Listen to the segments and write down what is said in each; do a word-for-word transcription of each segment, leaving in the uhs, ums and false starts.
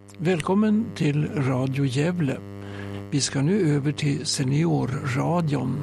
Välkommen till Radio Gävle. Vi ska nu över till Seniorradion.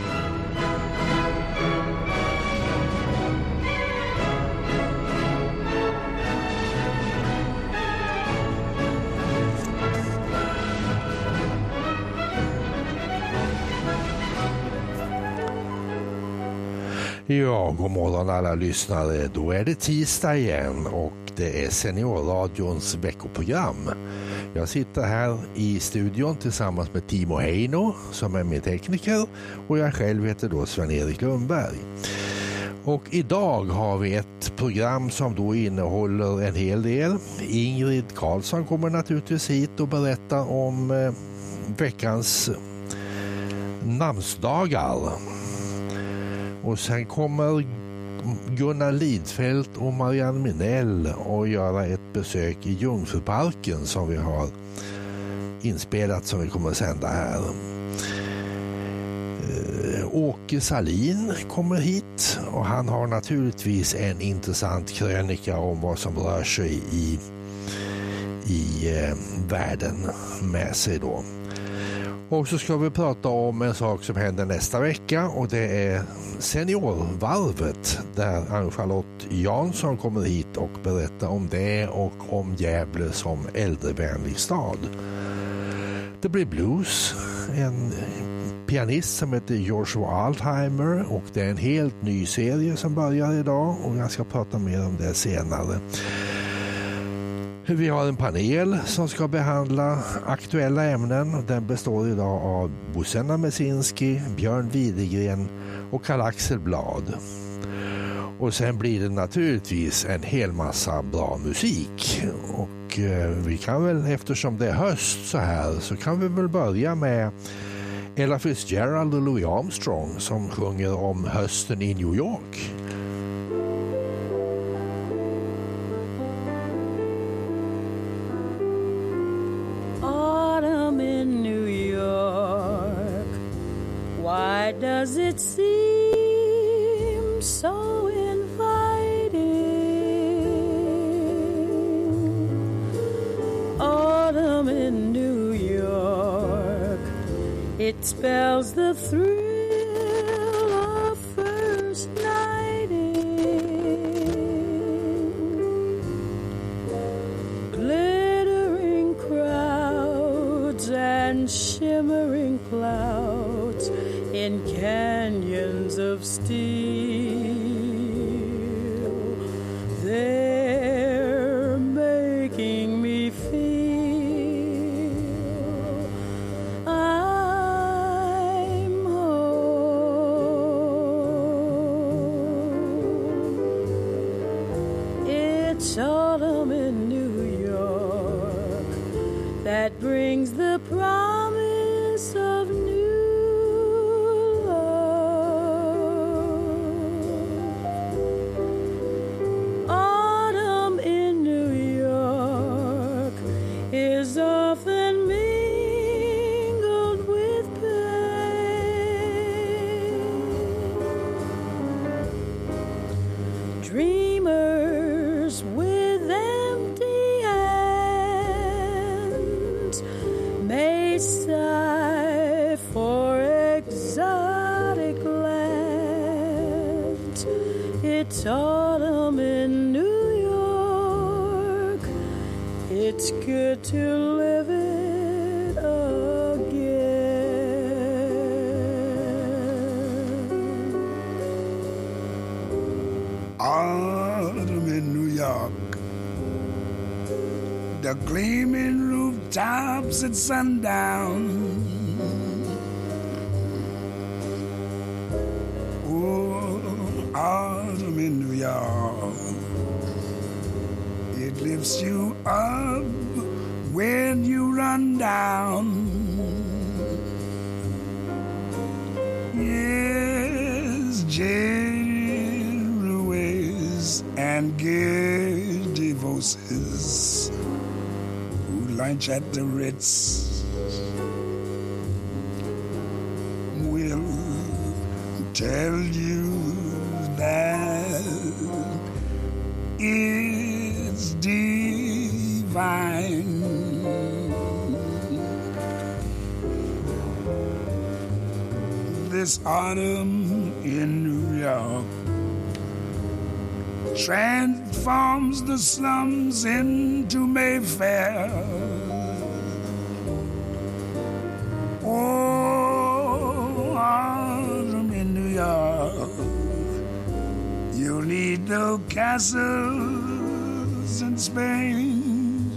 Ja, god morgon alla lyssnare. Då är det tisdag igen och det är Seniorradions veckoprogram. Jag sitter här i studion tillsammans med Timo Heino som är min tekniker och jag själv heter då Sven-Erik Lundberg. Och idag har vi ett program som då innehåller en hel del. Ingrid Karlsson kommer naturligtvis hit och berätta om eh, veckans namnsdagar. Och sen kommer Gunnar Lidfält och Marianne Minell att göra ett besök i Jungfruparken som vi har inspelat som vi kommer att sända här. Åke Salin kommer hit och han har naturligtvis en intressant krönika om vad som rör sig i, i eh, världen med sig då. Och så ska vi prata om en sak som händer nästa vecka och det är Seniorvarvet där Ann-Charlotte Jansson kommer hit och berättar om det och om Gävle som äldrevänlig stad. Det blir blues, en pianist som heter Joshua Altheimer och det är en helt ny serie som börjar idag och jag ska prata mer om det senare. Vi har en panel som ska behandla aktuella ämnen. Den består idag av Bosenna Mesinski, Björn Widegren och Karl-Axel Blad. Och sen blir det naturligtvis en hel massa bra musik. Och eh, vi kan väl, eftersom det är höst så här, så kan vi väl börja med Ella Fitzgerald och Louis Armstrong som sjunger om hösten i New York. Why does it seem so inviting? Autumn in New York, it spells the thrill of first nighting. Glittering crowds and shimmering clouds in canyons of steel, they're making me feel I'm home. It's autumn in New York that brings the promise of new. It's autumn in New York. It's good to live it again. Autumn in New York. The gleaming rooftops at sundown. Autumn in New York, it lifts you up when you run down. Yes, Jerry Ruiz and Gary Voices who lunch at the Ritz will tell you that it's divorces. vine. This autumn in New York transforms the slums into Mayfair. Oh, autumn in New York, you need no castles in Spain.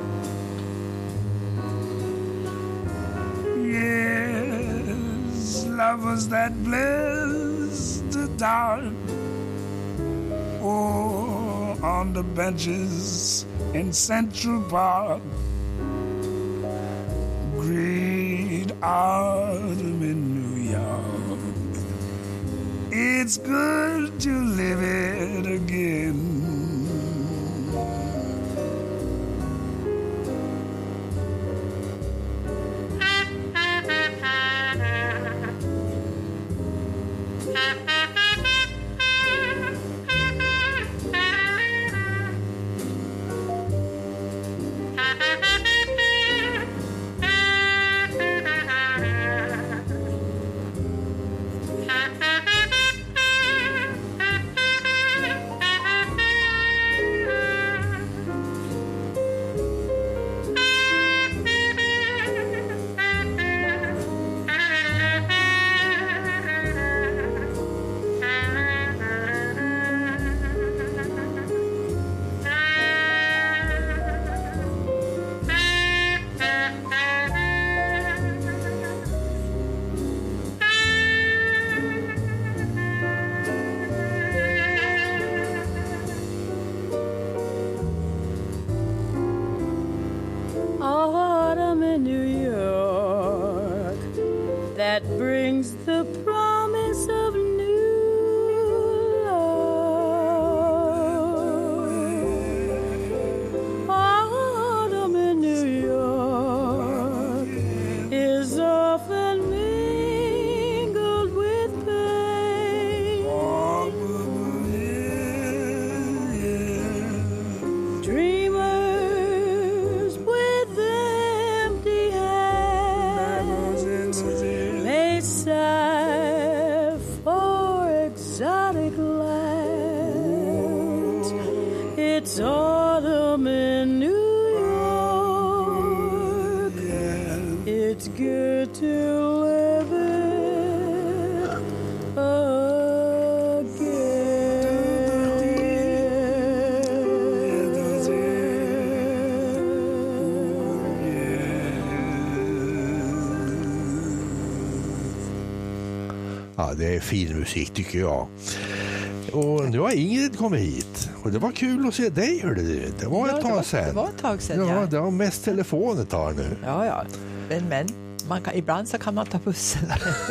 Yes, lovers that bless the dark. Oh, on the benches in Central Park. Great autumn in New York. It's good to live it again. Autumn in New York that brings the promise of new love. Autumn in New York is often mingled with pain. Dreamers with empty hands may sigh for exotic lands. It's autumn in New York. It's good to live it Ja, det är fin musik tycker jag. Och nu har Ingrid kommit hit. Och det var kul att se dig, hörde du. Det var Ja, ett det tag var- sedan. det var ett tag sedan, Ja, ja. det var mest telefon ett tag nu. Ja, ja. Men, men man kan, ibland så kan man ta bussen.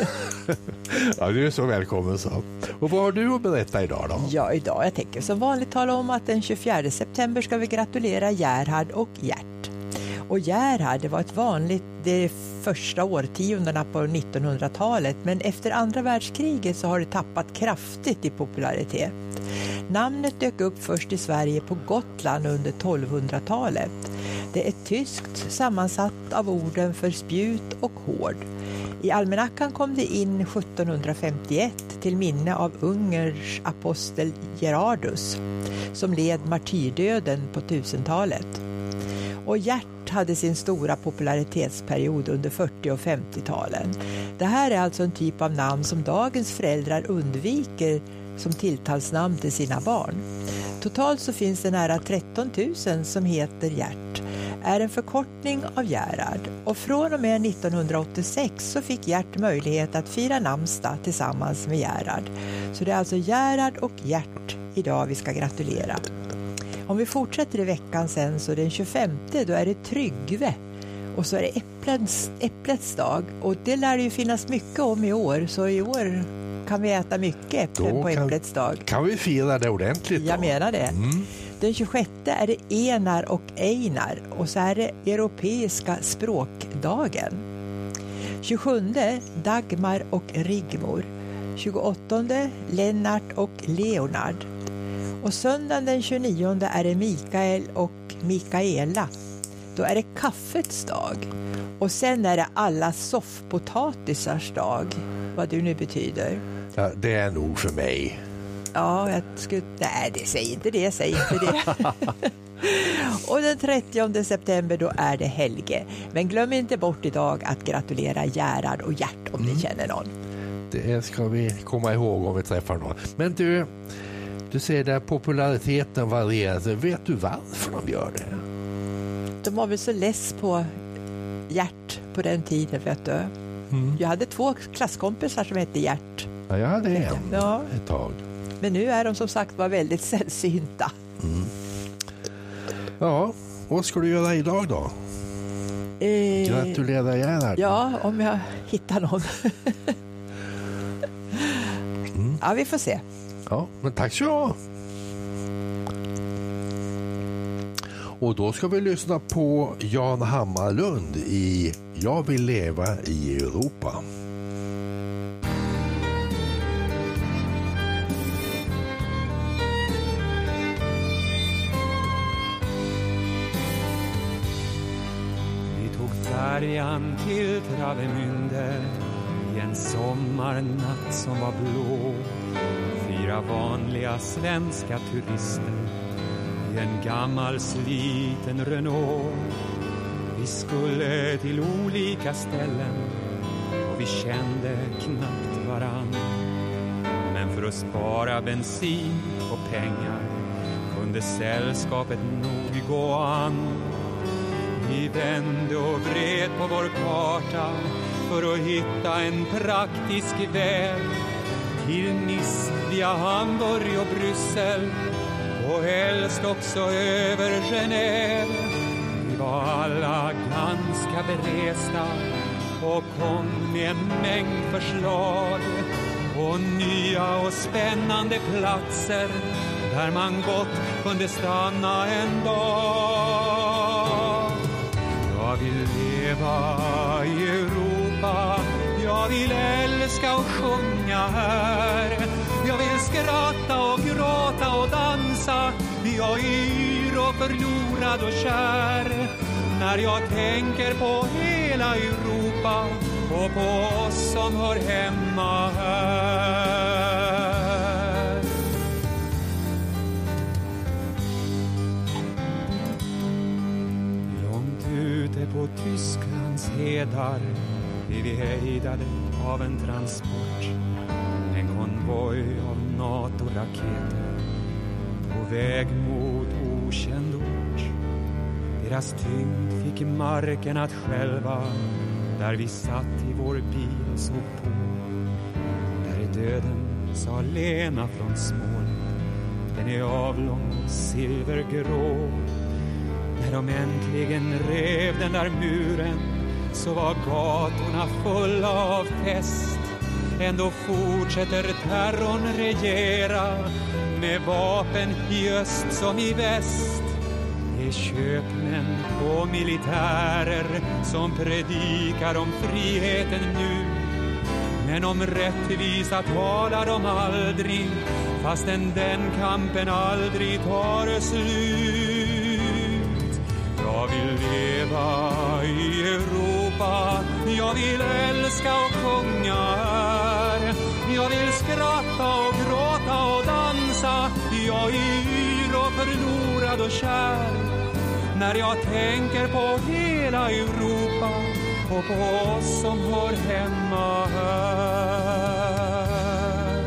Ja, du är så välkommen så. Och vad har du att berätta idag då? Ja, idag jag tänker som vanligt tala om att den tjugofjärde september ska vi gratulera Gerhard och Gert. Och Gerhard, det var ett vanligt de första årtiondena på nittonhundratalet, men efter andra världskriget så har det tappat kraftigt i popularitet. Namnet dök upp först i Sverige på Gotland under tolvhundratalet. Det är tyskt, sammansatt av orden för spjut och hård. I almanackan kom det in sjuttonhundrafemtioett till minne av Ungerns apostel Gerardus som led martyrdöden på tusentalet. Och Gert hade sin stora popularitetsperiod under fyrtio- och femtiotalen. Det här är alltså en typ av namn som dagens föräldrar undviker som tilltalsnamn till sina barn. Totalt så finns det nära tretton tusen som heter Gert. Är en förkortning av Gerhard. Och från och med nittonhundraåttiosex så fick Gert möjlighet att fira namnsdag tillsammans med Gerhard. Så det är alltså Gerhard och Gert idag vi ska gratulera. Om vi fortsätter i veckan sen så den tjugofemte då är det Tryggve. Och så är det äpplets, äpplets dag. Och det lär ju finnas mycket om i år. Så i år kan vi äta mycket äpplen Då på kan- äpplets dag. Kan vi fira det ordentligt då? Jag menar det. Mm. Den tjugosjätte är det Enar och Einar. Och så är det Europeiska språkdagen. tjugosjunde Dagmar och Rigmor. tjugoåttonde Lennart och Leonard. Och söndagen den tjugonionde är det Mikael och Mikaela. Då är det kaffets dag. Och sen är det alla soffpotatisars dag. Vad det nu betyder. Ja, det är nog för mig. Ja, jag skulle... Nej, det säger inte det, säger inte det. Och den trettionde september då är det Helge. Men glöm inte bort idag att gratulera Gerhard och Gert om mm. ni känner någon. Det ska vi komma ihåg om vi träffar någon. Men du, du säger där populariteten varierar. Vet du varför de gör det? De var väl så less på Gert på den tiden, vet du. Mm. Jag hade två klasskompisar som hette Gert. Ja, jag hade en ja. ett tag. Men nu är de som sagt var väldigt sällsynta. Mm. Ja, vad ska du göra idag då? Eh, Gratulera Gerhard. Ja, om jag hittar någon. mm. Ja, vi får se. Ja, men tack så mycket. Och då ska vi lyssna på Jan Hammarlund i Jag vill leva i Europa. Färjan till Travemünde i en sommarnatt som var blå. Fyra vanliga svenska turister i en gammal sliten Renault. Vi skulle till olika ställen och vi kände knappt varann. Men för att spara bensin och pengar kunde sällskapet nog gå an. Vi vände och vred på vår karta för att hitta en praktisk väg till Nice via Hamburg och Bryssel och helst också över Genève. Vi var alla ganska beresta och kom med en mängd förslag på nya och spännande platser där man gott kunde stanna en dag. Jag vill leva i Europa, jag vill älska och sjunga här. Jag vill skratta och gråta och dansa, jag är yr och förlorad och kär. När jag tänker på hela Europa och på oss som hör hemma här. Långt ute på Tysklands hedar blev vi hejdade av en transport. En konvoj av NATO-raketer på väg mot okänd ort. Deras tyngd fick marken att själva där vi satt i vår bil och såg på. Där är döden, sa Lena från Småland. Den är avlång och silvergrå. När de äntligen rev den där muren så var gatorna fulla av fest. Ändå fortsätter terrorn regera med vapen i öst som i väst. Det är köpmän och militärer som predikar om friheten nu. Men om rättvisa talar de aldrig, fastän den kampen aldrig tar slut. Jag vill leva i Europa, jag vill älska och sjunga här. Jag vill skratta och gråta och dansa, jag är yr och förlorad och kär. När jag tänker på hela Europa och på oss som hör hemma här.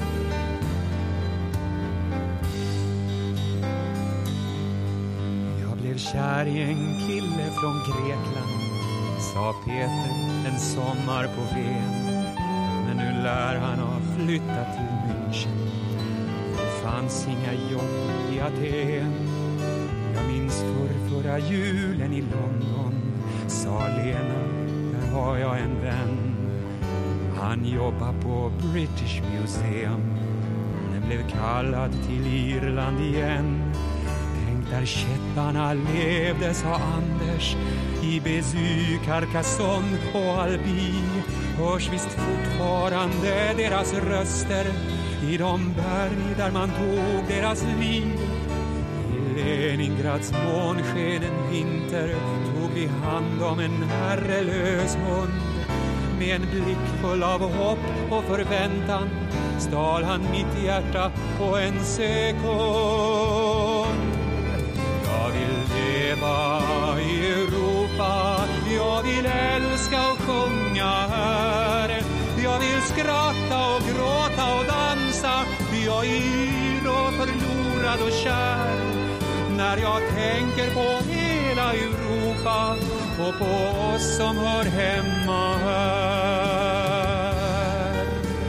Jag blev kär i en kille från Grekland, sa Peter en sommar på Ven. Men nu lär han ha flyttat till München. Det fanns inga jobb i Aten. Jag minns för förra julen i London, sa Lena, där har jag en vän. Han jobbar på British Museum, men blev kallad till Irland igen. Tänk där kättarna levde, sa Anders, i Bezy, Carcassonne och Albi. Hörs visst fortfarande deras röster i de berg där man tog deras liv. Vi Leningrads månsken en vinter tog vi hand om en herrelös hund. Med en blick full av hopp och förväntan stal han mitt hjärta på en sekund. Jag vill leva i Europa, jag vill älska och sjunga här. Jag vill skratta och gråta och dansa, jag är yr och förlorad och kär. När jag tänker på hela Europa och på oss som hör hemma här.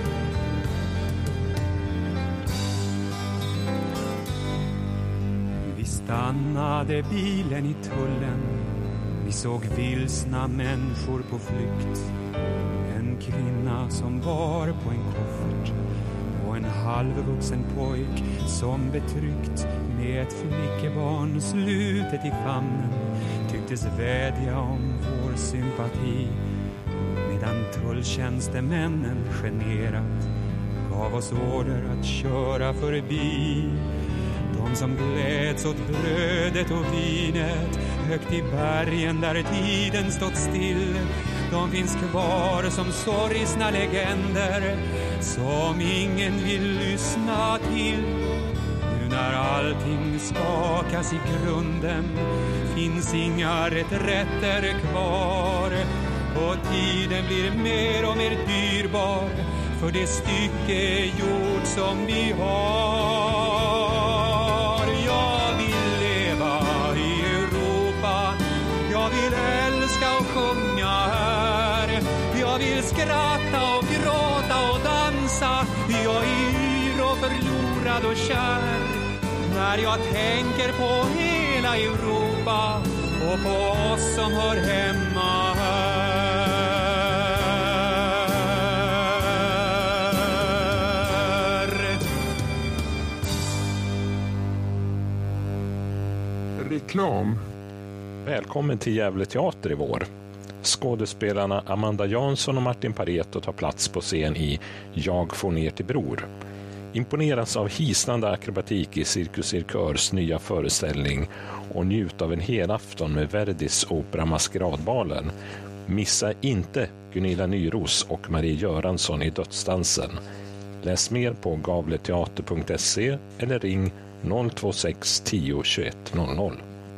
Vi stannade bilen i tullen, vi såg vilsna människor på flykt. En kvinna som var på en koffert och en halvvuxen pojk som betryckt med ett flickebarn slutet i famnen tycktes vädja om vår sympati, medan tulltjänstemännen generat gav oss order att köra förbi. De som gläds åt brödet och vinet högt i bergen där tiden stått still, de finns kvar som sorgsna legender som ingen vill lyssna till. Nu när allting skakas i grunden finns inga reträtter kvar, och tiden blir mer och mer dyrbar för det stycke jord som vi har. Jag vill leva i Europa, jag vill älska och sjunga här. Jag vill skratta och gråta och dansa, jag är yr och förlorad och kär. När jag tänker på hela Europa och på oss som hör hemma här. Reklam. Välkommen till Gävle teater i vår. Skådespelarna Amanda Jansson och Martin Pareto tar plats på scen i Jag får ner till bror. Imponeras av hisnande akrobatik i Cirkus Cirkörs nya föreställning och njut av en hel afton med Verdis opera Maskeradbalen. Missa inte Gunilla Nyros och Marie Göransson i Dödsdansen. Läs mer på gavleteater punkt se eller ring noll två sex tio tjugoett noll noll.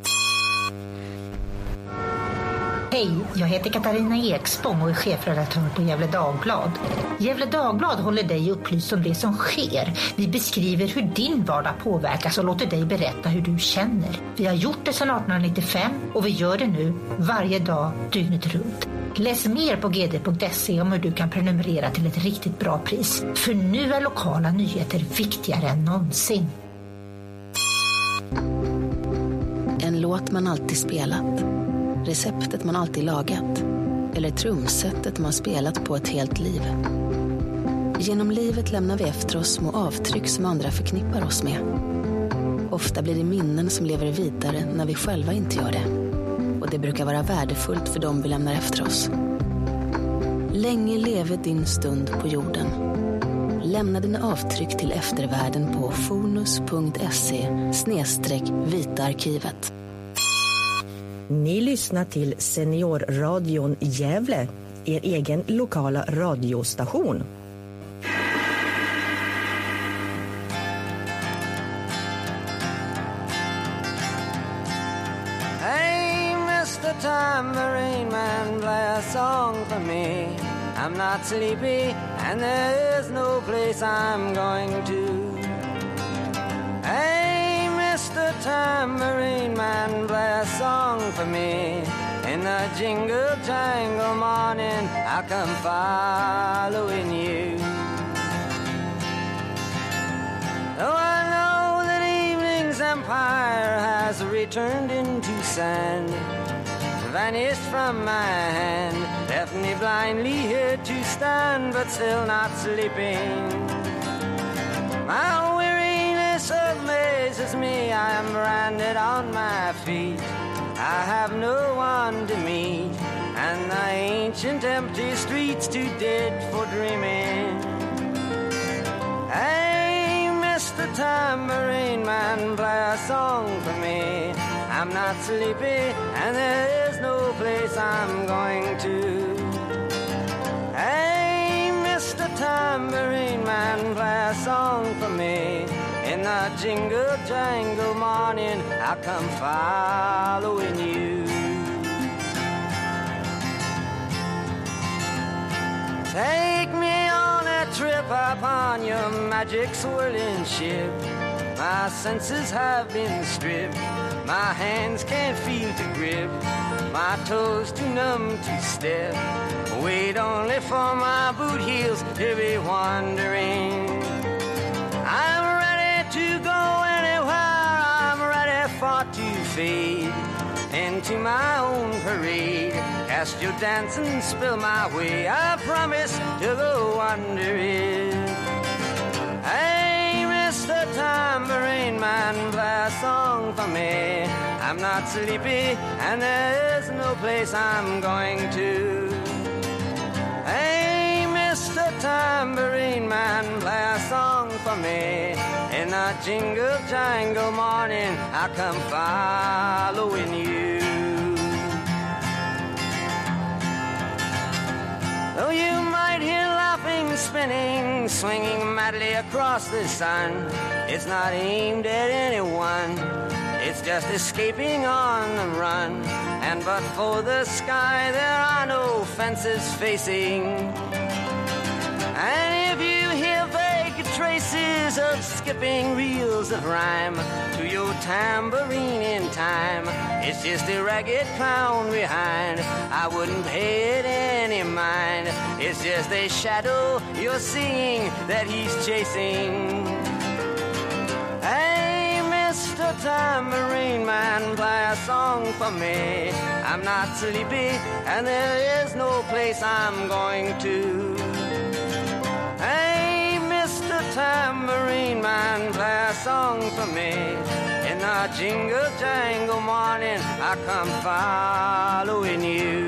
Hej, jag heter Katarina Ekspång och är chefredaktör på Gävle Dagblad. Gävle Dagblad håller dig upplyst om det som sker. Vi beskriver hur din vardag påverkas och låter dig berätta hur du känner. Vi har gjort det sedan arton nittiofem och vi gör det nu varje dag, dygnet runt. Läs mer på g d punkt se om hur du kan prenumerera till ett riktigt bra pris. För nu är lokala nyheter viktigare än någonsin. En låt man alltid spelat. Receptet man alltid lagat. Eller trumsetet man spelat på ett helt liv. Genom livet lämnar vi efter oss små avtryck som andra förknippar oss med. Ofta blir det minnen som lever vidare när vi själva inte gör det. Och det brukar vara värdefullt för dem vi lämnar efter oss. Länge leve din stund på jorden. Lämna dina avtryck till eftervärlden på fonus punkt se snedstreck vitaarkivet. Ni lyssnar till Seniorradion Gävle, er egen lokala radiostation. Hey, mister Tambourine Man, play a song for me. I'm not sleepy and there is no place I'm going to. Hey, mister Tambourine Man, play a song for me. In the jingle jangle morning, I come following you. Though I know that evening's empire has returned into sand, vanished from my hand, left me blindly here to stand, but still not sleeping. My weariness amazes me, I am branded on my feet. I have no one to meet, and the ancient empty streets too dead for dreaming. Hey, Mister Tambourine Man, play a song for me. I'm not sleepy and there is no place I'm going to. Hey, Mister Tambourine Man, play a song for me. In the jingle jangle morning, I'll come following you. Take me on a trip upon your magic swirling ship. My senses have been stripped. My hands can't feel to grip. My toes too numb to step. Wait only for my boot heels to be wandering. I'm ready to go anywhere. I'm ready for to fade into my own parade. Cast your dance and spill my way. I promise to go under it. Hey, Mister Tambourine Man, play a song for me. I'm not sleepy and there is no place I'm going to. Hey, Mister Tambourine Man, play a song for me. In a jingle jangle morning, I'll come following you. Though you might hear laughing, spinning, swinging madly across the sun, it's not aimed at anyone. It's just escaping on the run. And but for the sky, there are no fences facing. And if you hear vague traces of skipping reels of rhyme to your tambourine in time, it's just a ragged clown behind. I wouldn't pay it any mind. It's just a shadow you're seeing that he's chasing. Hey, Mister Tambourine Man, play a song for me. I'm not sleepy and there is no place I'm going to. Hey, Mister Tambourine Man, play a song for me. In the jingle jangle morning, I come following you.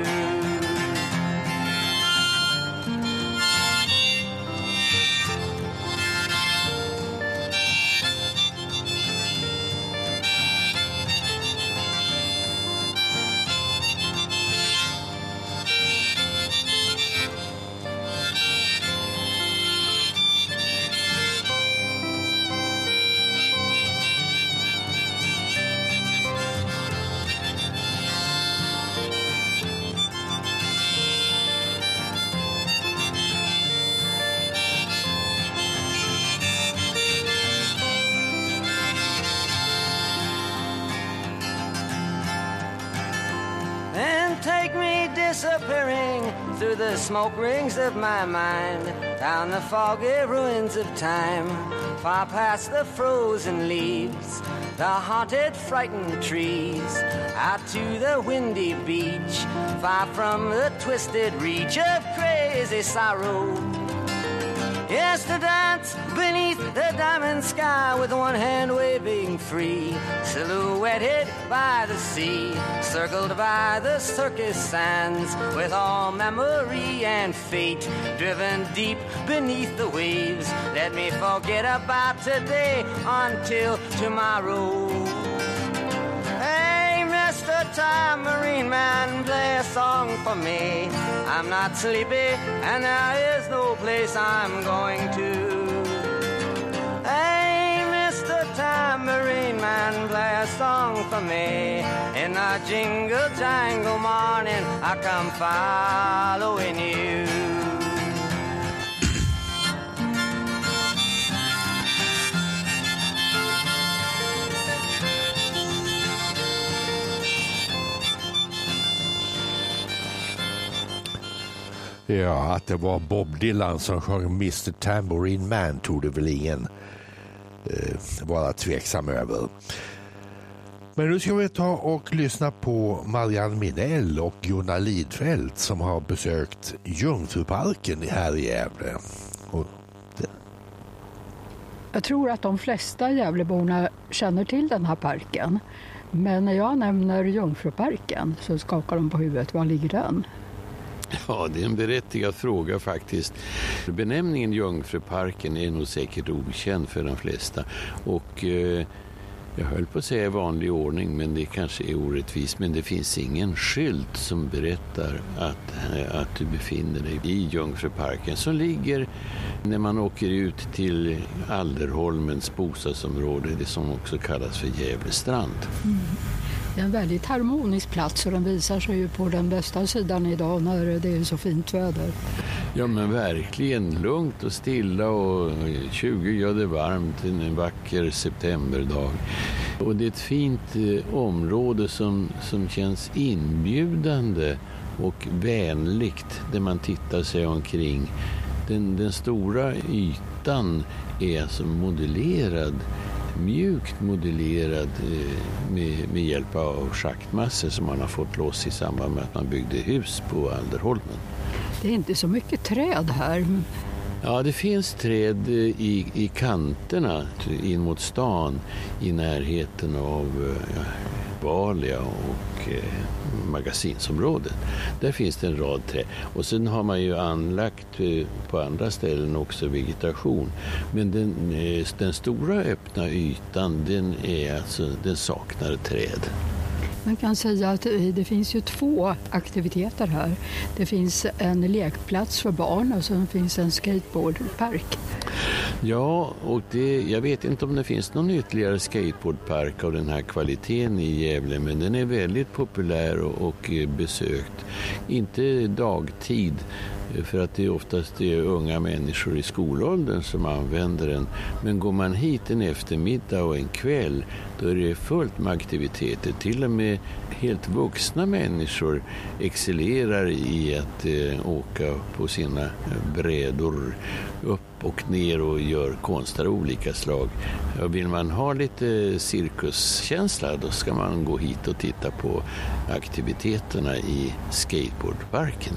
Take me disappearing through the smoke rings of my mind, down the foggy ruins of time, far past the frozen leaves, the haunted, frightened trees, out to the windy beach, far from the twisted reach of crazy sorrow. Yes, to dance beneath the diamond sky with one hand waving free, silhouetted by the sea, circled by the circus sands, with all memory and fate driven deep beneath the waves. Let me forget about today until tomorrow. Hey, Mister Tambourine Man, play a song for me. I'm not sleepy and there is no place I'm going to. Hey, Mister Tambourine Man, play a song for me. In the jingle jangle morning, I come following you. Ja, att det var Bob Dylan som sjöng Mister Tambourine Man tog det väl ingen eh, vara tveksam över. Men nu ska vi ta och lyssna på Marianne Minell och Gunnar Lidfeldt som har besökt Jungfruparken här i Gävle. Och det... Jag tror att de flesta Gävleborna känner till den här parken. Men när jag nämner Jungfruparken så skakar de på huvudet. Var ligger den? Ja, det är en berättigad fråga faktiskt. Benämningen Jungfruparken är nog säkert okänd för de flesta. Och eh, jag höll på att säga i vanlig ordning, men det kanske är orättvist. Men det finns ingen skylt som berättar att, eh, att du befinner dig i Jungfruparken, som ligger när man åker ut till Alderholmens bostadsområde, det som också kallas för Gävlestrand. Mm. Det är en väldigt harmonisk plats och den visar sig ju på den bästa sidan idag när det är så fint väder. Ja, men verkligen lugnt och stilla och tjugo grader varmt en vacker septemberdag. Och det är ett fint eh, område som, som känns inbjudande och vänligt där man tittar sig omkring. Den, den stora ytan är alltså modellerad, mjukt modellerad eh, med, med hjälp av schaktmassor som man har fått loss i samband med att man byggde hus på Alderholmen. Det är inte så mycket träd här. Ja, det finns träd i, i kanterna in mot stan i närheten av ja, Valia och eh, magasinsområdet. Där finns det en rad träd. Och sen har man ju anlagt eh, på andra ställen också vegetation. Men den, eh, den stora öppna ytan, den, är alltså, den saknar träd. Man kan säga att det finns ju två aktiviteter här. Det finns en lekplats för barn och så finns en skateboardpark. Ja, och det, jag vet inte om det finns någon ytterligare skateboardpark av den här kvaliteten i Gävle, men den är väldigt populär och, och besökt. Inte dagtid, för att det är oftast det är unga människor i skolåldern som använder den. Men går man hit en eftermiddag och en kväll, då är det fullt med aktiviteter. Till och med helt vuxna människor excellerar i att eh, åka på sina brädor upp och ner och gör konster av olika slag. Och vill man ha lite cirkuskänsla, då ska man gå hit och titta på aktiviteterna i skateboardparken.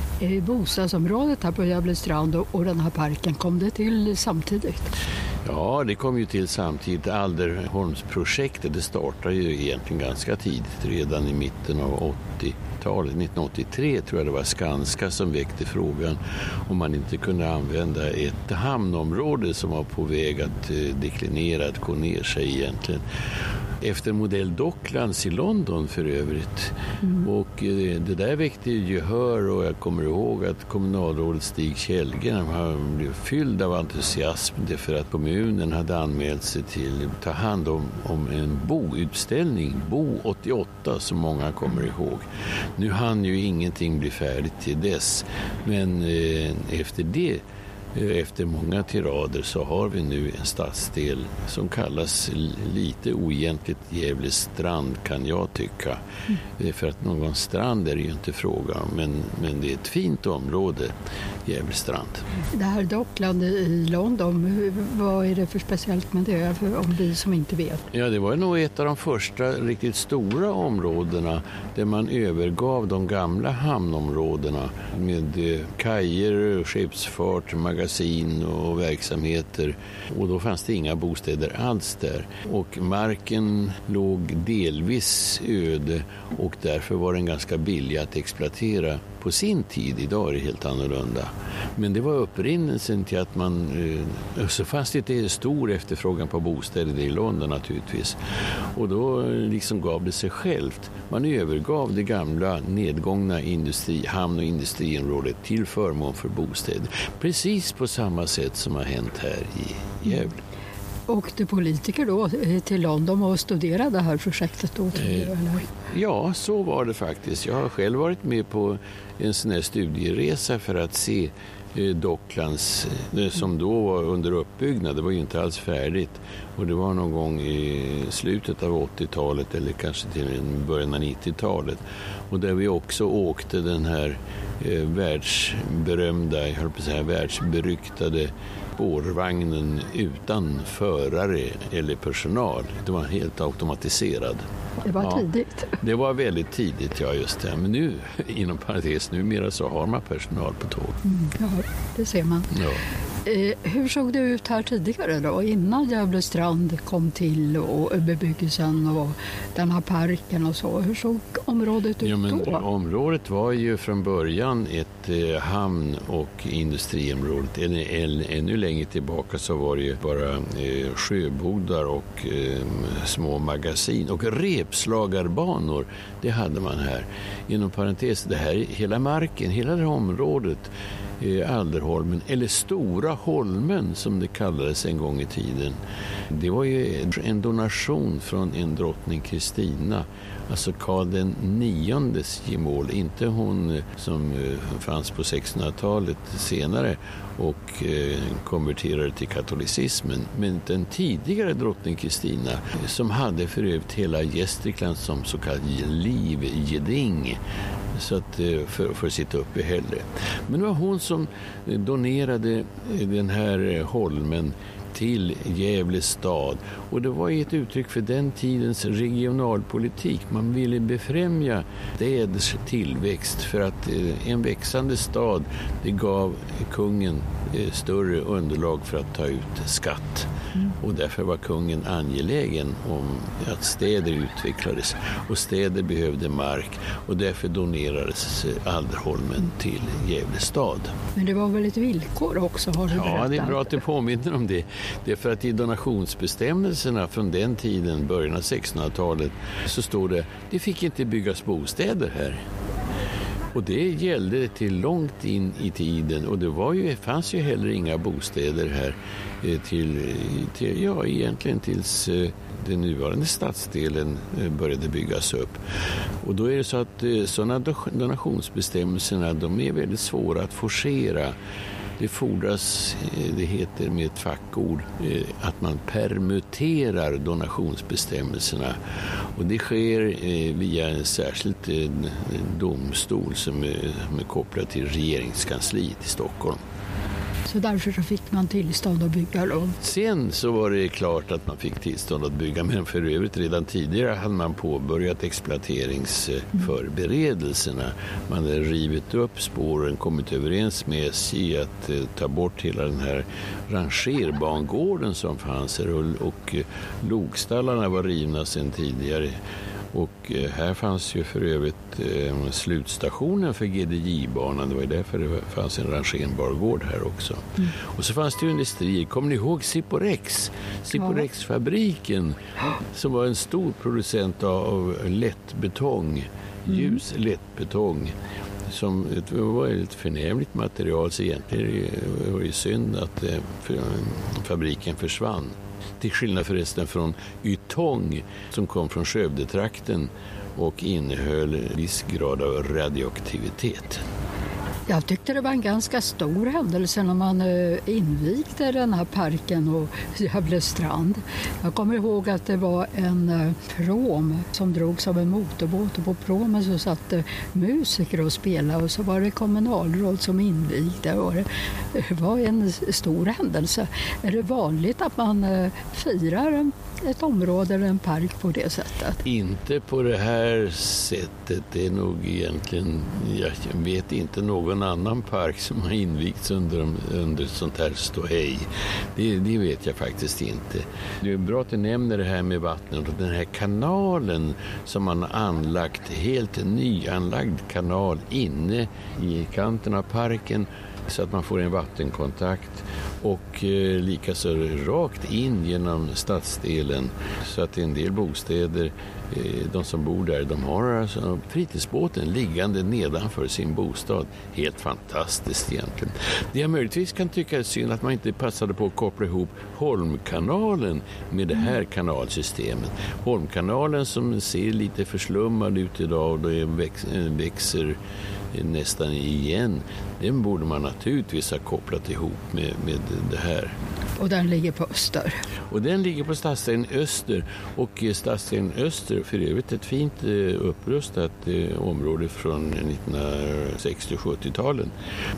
I bostadsområdet här på Gävlestrand och den här parken, kom det till samtidigt? Ja, det kom ju till samtidigt. Alderholmsprojektet, det startade ju egentligen ganska tidigt, redan i mitten av åttiotalet. nittonhundraåttiotre tror jag det var Skanska som väckte frågan om man inte kunde använda ett hamnområde som var på väg att deklinera, att gå ner sig egentligen. Efter modell Docklands i London för övrigt. Mm. Och eh, det där väckte gehör, och jag kommer ihåg att kommunalrådet Stig Kjellgren han blev fylld av entusiasm för att kommunen hade anmält sig till att ta hand om, om en boutställning, Bo åttioåtta, som många kommer ihåg. Nu hann ju ingenting bli färdigt till dess, men eh, efter det Efter många tirader så har vi nu en stadsdel som kallas lite oegentligt Gävlestrand, kan jag tycka. Mm. För att någon strand är det ju inte fråga om, men, men det är ett fint område, Gävlestrand. Det här Dockland i London, vad är det för speciellt med det, för om vi som inte vet? Ja, det var nog ett av de första riktigt stora områdena där man övergav de gamla hamnområdena med kajer, skeppsfart, magasin och verksamheter, och då fanns det inga bostäder alls där, och marken låg delvis öde och därför var den ganska billig att exploatera på sin tid. Idag är det helt annorlunda, men det var upprinnelsen till att man så fanns det en stor efterfrågan på bostäder i London naturligtvis, och då liksom gav det sig självt. Man övergav det gamla nedgångna industri, hamn- och industriområdet till förmån för bostäder, precis på samma sätt som har hänt här i Gävle. Åkte politiker då till London och studerade det här projektet då? Eh, ja, så var det faktiskt. Jag har själv varit med på en sån här studieresa för att se eh, Docklands, eh, som då var under uppbyggnad. Det var ju inte alls färdigt, och det var någon gång i slutet av åttiotalet eller kanske till början av nittiotalet, och där vi också åkte den här eh, världsberömda, jag höll på att säga världsberyktade spårvagnen utan förare eller personal. Det var helt automatiserad. Det var ja, tidigt. Det var väldigt tidigt, ja just det. Men nu, inom parentes, numera så har man personal på tåg. Mm, ja, det ser man. Ja. Eh, hur såg det ut här tidigare då, innan Gävlestrand kom till och bebyggelsen och den här parken och så? Hur såg området ut ja, men då? Området var ju från början ett eh, hamn- och industriområde. En, en, ännu längre tillbaka så var det ju bara eh, sjöbodar och eh, små magasin och repslagarbanor. Det hade man här. Inom parentes, det här, hela marken, hela det här området, eh, Alderholmen, eller Stora Holmen som det kallades en gång i tiden. Det var ju en donation från en drottning Kristina, alltså Karl den niondes gemål, inte hon som fanns på sextonhundratalet senare och eh, konverterade till katolicismen, men den tidigare drottning Kristina som hade för övrigt hela Gästrikland som så kallad livgeding, så att, för, för sitt uppehälle. Men det var hon som donerade den här holmen till Gävle stad, och det var ett uttryck för den tidens regionalpolitik. Man ville befrämja städers tillväxt, för att en växande stad, det gav kungen större underlag för att ta ut skatt. Mm. Och därför var kungen angelägen om att städer utvecklades, och städer behövde mark, och därför donerades Alderholmen till Gävle stad. Men det var väl ett villkor också, har du berättat? Ja, det är bra att du påminner om det. Det är för att i donationsbestämmelserna från den tiden, början av sextonhundratalet, så står det, det fick inte byggas bostäder här. Och det gällde till långt in i tiden, och det var ju, fanns ju heller inga bostäder här till, till ja, egentligen tills den nuvarande stadsdelen började byggas upp. Och då är det så att sådana donationsbestämmelserna, de är väldigt svåra att forcera. Det fordras, det heter med ett fackord, att man permuterar donationsbestämmelserna. Och det sker via en särskild domstol som är kopplad till regeringskansliet i Stockholm. Så därför så fick man tillstånd att bygga då. Sen så var det klart att man fick tillstånd att bygga, men för övrigt redan tidigare hade man påbörjat exploateringsförberedelserna. Man hade rivit upp spåren, kommit överens med S J att eh, ta bort hela den här rangerbangården som fanns här, och, och eh, lokstallarna var rivna sedan tidigare. Och här fanns ju för övrigt eh, slutstationen för G D J-banan. Det var därför det fanns en rangerbangård här också. Mm. Och så fanns det ju industrier. Kommer ni ihåg Siporex? Siporex-fabriken som var en stor producent av lättbetong, mm. ljus lättbetong. Som det var ett förnämligt material, så egentligen var det synd att eh, fabriken försvann. Till skillnad förresten från Ytong som kom från Skövdetrakten och innehöll viss grad av radioaktivitet. Jag tyckte det var en ganska stor händelse när man invigde den här parken och Gävlestrand. Jag kommer ihåg att det var en prom som drogs av en motorbåt, och på promen så satt musiker och spelade, och så var det kommunalråd som invigde, och det var en stor händelse. Är det vanligt att man firar ett område eller en park på det sättet? Inte på det här sättet. Det är nog egentligen, jag vet inte någon annan park som har invigts under, under sånt här ståhej. Det, det vet jag faktiskt inte. Det är bra att du nämner det här med vattnet och den här kanalen som man har anlagt, helt nyanlagd kanal inne i kanten av parken, så att man får en vattenkontakt, och eh, likaså rakt in genom stadsdelen, så att en del bostäder, eh, de som bor där, de har alltså fritidsbåten liggande nedanför sin bostad. Helt fantastiskt egentligen. Det jag möjligtvis kan tycka är synd att man inte passade på att koppla ihop Holmkanalen med det här kanalsystemet. Holmkanalen som ser lite förslummad ut idag, och det växer, växer nästan igen, den borde man naturligtvis ha kopplat ihop med, med det här. Och den ligger på Öster? Och den ligger på stadsdelen Öster, och stadsdelen Öster för övrigt ett fint upprustat område från nittonhundrasextio- och sjuttio-talen.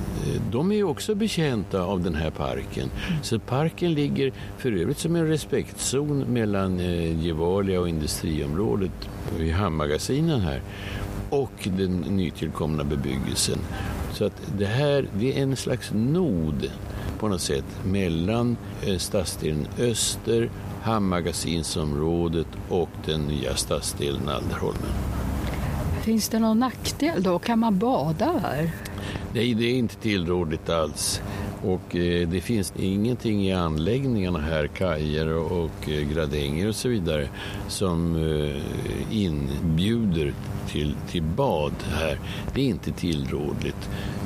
De är också betjänta av den här parken. Mm. Så parken ligger för övrigt som en respektzon mellan Gevalia och industriområdet vid hamnmagasinen här och den nytillkomna bebyggelsen. Så att det här, det är en slags nod på något sätt mellan eh, stadsdelen Öster, Hamnmagasinsområdet och den nya stadsdelen Alderholmen. Finns det någon nackdel då? Kan man bada här? Nej, det är inte tillrådligt alls. Och eh, det finns ingenting i anläggningarna här, kajer och, och eh, gradänger och så vidare, som eh, inbjuder till, till bad här. Det är inte tillrådligt.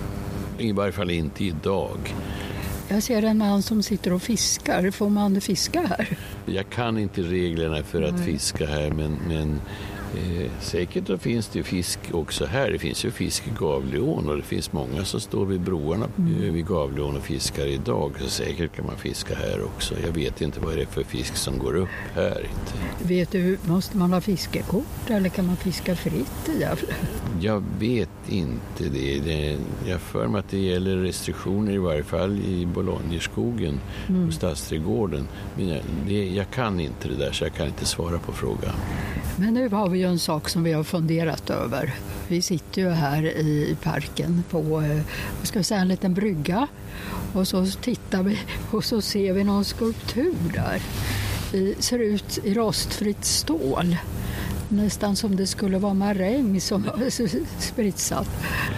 I varje fall inte idag. Jag ser en man som sitter och fiskar. Får man fiska här? Jag kan inte reglerna för att Nej. fiska här, men, men eh, säkert då finns det fisk också här. Det finns ju fisk i Gavleån och det finns många som står vid broarna mm. vid Gavleån och fiskar idag. Så säkert kan man fiska här också. Jag vet inte vad det är för fisk som går upp här. Inte. Vet du, måste man ha fiskekort eller kan man fiska fritt i Gävle? Jag vet inte det. det jag för mig att det gäller restriktioner i varje fall i Bologneskogen mm. och Stadsträdgården. Men jag, det, jag kan inte det där, så jag kan inte svara på frågan. Men nu har vi ju en sak som vi har funderat över. Vi sitter ju här i parken på, vad ska jag säga, en liten brygga. Och så tittar vi och så ser vi någon skulptur där. Det ser ut i rostfritt stål. Nästan som det skulle vara maräng som har spritsat.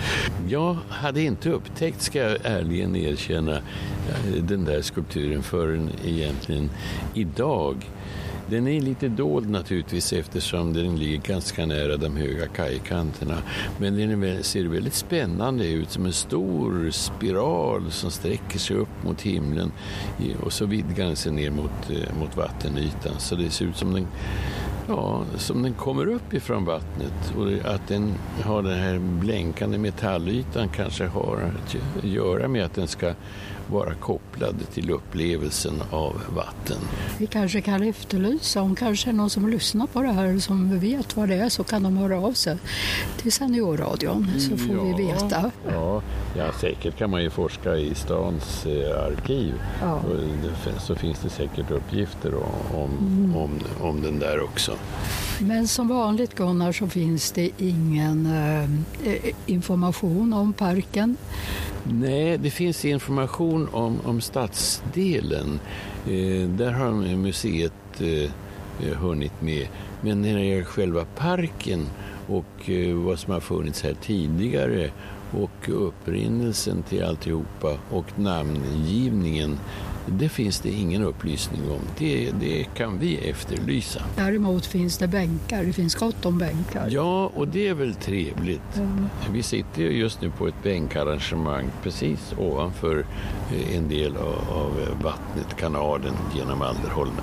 Jag hade inte upptäckt, ska jag ärligen erkänna, den där skulpturen förrän egentligen idag. Den är lite dold naturligtvis eftersom den ligger ganska nära de höga kajkanterna. Men den ser väldigt spännande ut, som en stor spiral som sträcker sig upp mot himlen och så vidgar den sig ner mot, mot vattenytan. Så det ser ut som den, ja, som den kommer upp ifrån vattnet, och att den har den här blänkande metallytan kanske har att göra med att den ska vara kopplad till upplevelsen av vatten. Vi kanske kan efterlysa, om kanske någon som lyssnar på det här som vet vad det är, så kan de höra av sig till Seniorradion, så får ja, vi veta. Ja, ja, säkert kan man ju forska i stans eh, arkiv. Ja. Och det, så finns det säkert uppgifter om, Mm. om, om den där också. Men som vanligt, Gunnar, så finns det ingen eh, information om parken. Nej, det finns information om, om stadsdelen. Eh, där har museet eh, hunnit med. Men när det gäller själva parken och eh, vad som har funnits här tidigare och upprinnelsen till alltihopa och namngivningen, det finns det ingen upplysning om. Det, det kan vi efterlysa. Däremot finns det bänkar, det finns gott om bänkar. Ja, och det är väl trevligt. Mm. Vi sitter ju just nu på ett bänkarrangemang precis ovanför en del av, av vattnet, kanalen genom Alderholmen.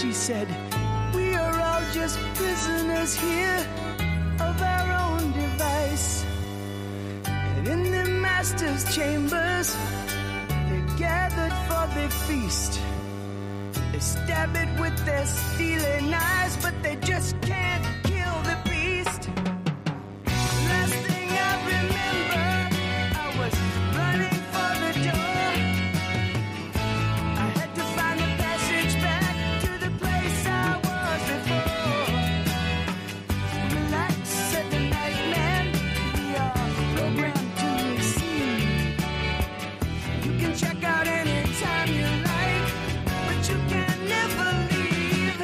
she said, we are all just prisoners here of our own device. And in the master's chambers, they're gathered for the feast. They stab it with their steely knives, but they just can't kill the beast. Last thing I remember, I was running for the door. I had to find a passage back to the place I was before. Relax, said the night man, we are programmed to receive. You can check out anytime you like, but you can never leave.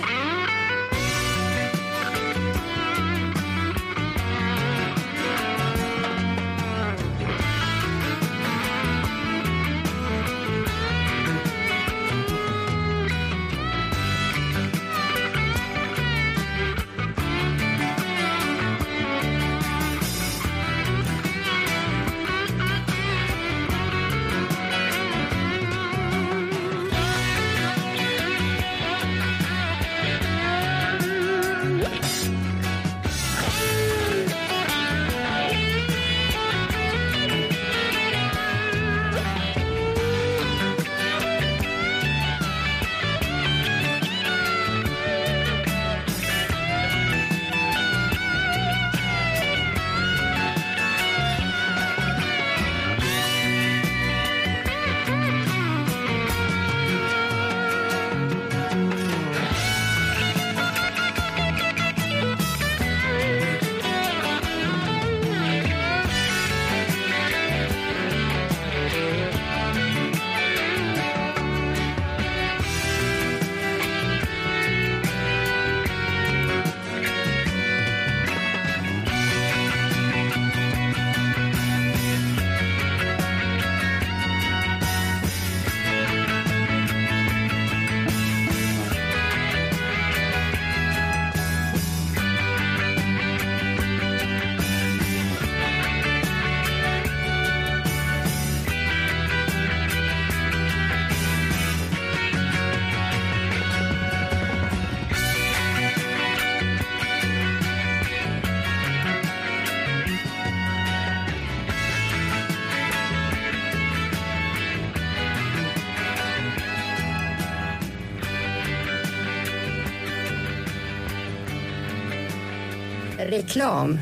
Reklam.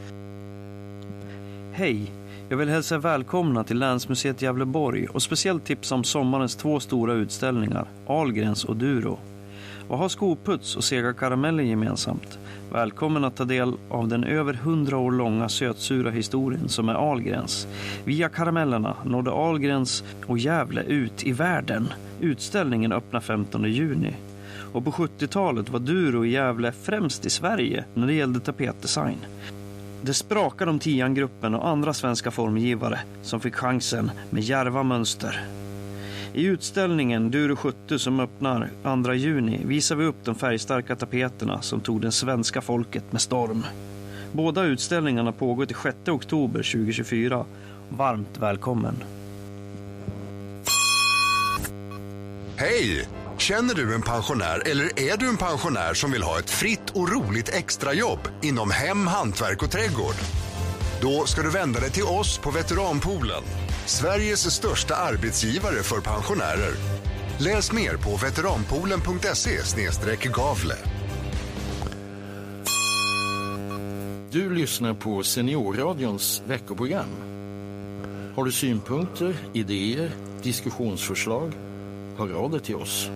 Hej, jag vill hälsa välkomna till Länsmuseet Gävleborg och speciellt tipsa om sommarens två stora utställningar, Ahlgrens och Duro. Vad har skoputs och sega karameller gemensamt? Välkommen att ta del av den över hundra år långa sötsura historien som är Ahlgrens. Via karamellerna nådde Ahlgrens och Gävle ut i världen. Utställningen öppnar femtonde juni. Och på sjuttiotalet var Duro i Gävle främst i Sverige när det gällde tapetdesign. Det sprakade om Tian-gruppen och andra svenska formgivare som fick chansen med djärva mönster. I utställningen Duro sjuttio som öppnar andra juni visar vi upp de färgstarka tapeterna som tog den svenska folket med storm. Båda utställningarna pågår till sjätte oktober tjugohundratjugofyra. Varmt välkommen! Hej! Känner du en pensionär eller är du en pensionär som vill ha ett fritt och roligt extrajobb inom hem, hantverk och trädgård? Då ska du vända dig till oss på Veteranpoolen, Sveriges största arbetsgivare för pensionärer. Läs mer på veteranpoolen punkt se slash gavle. Du lyssnar på Seniorradions veckoprogram. Har du synpunkter, idéer, diskussionsförslag? Hör av dig till oss.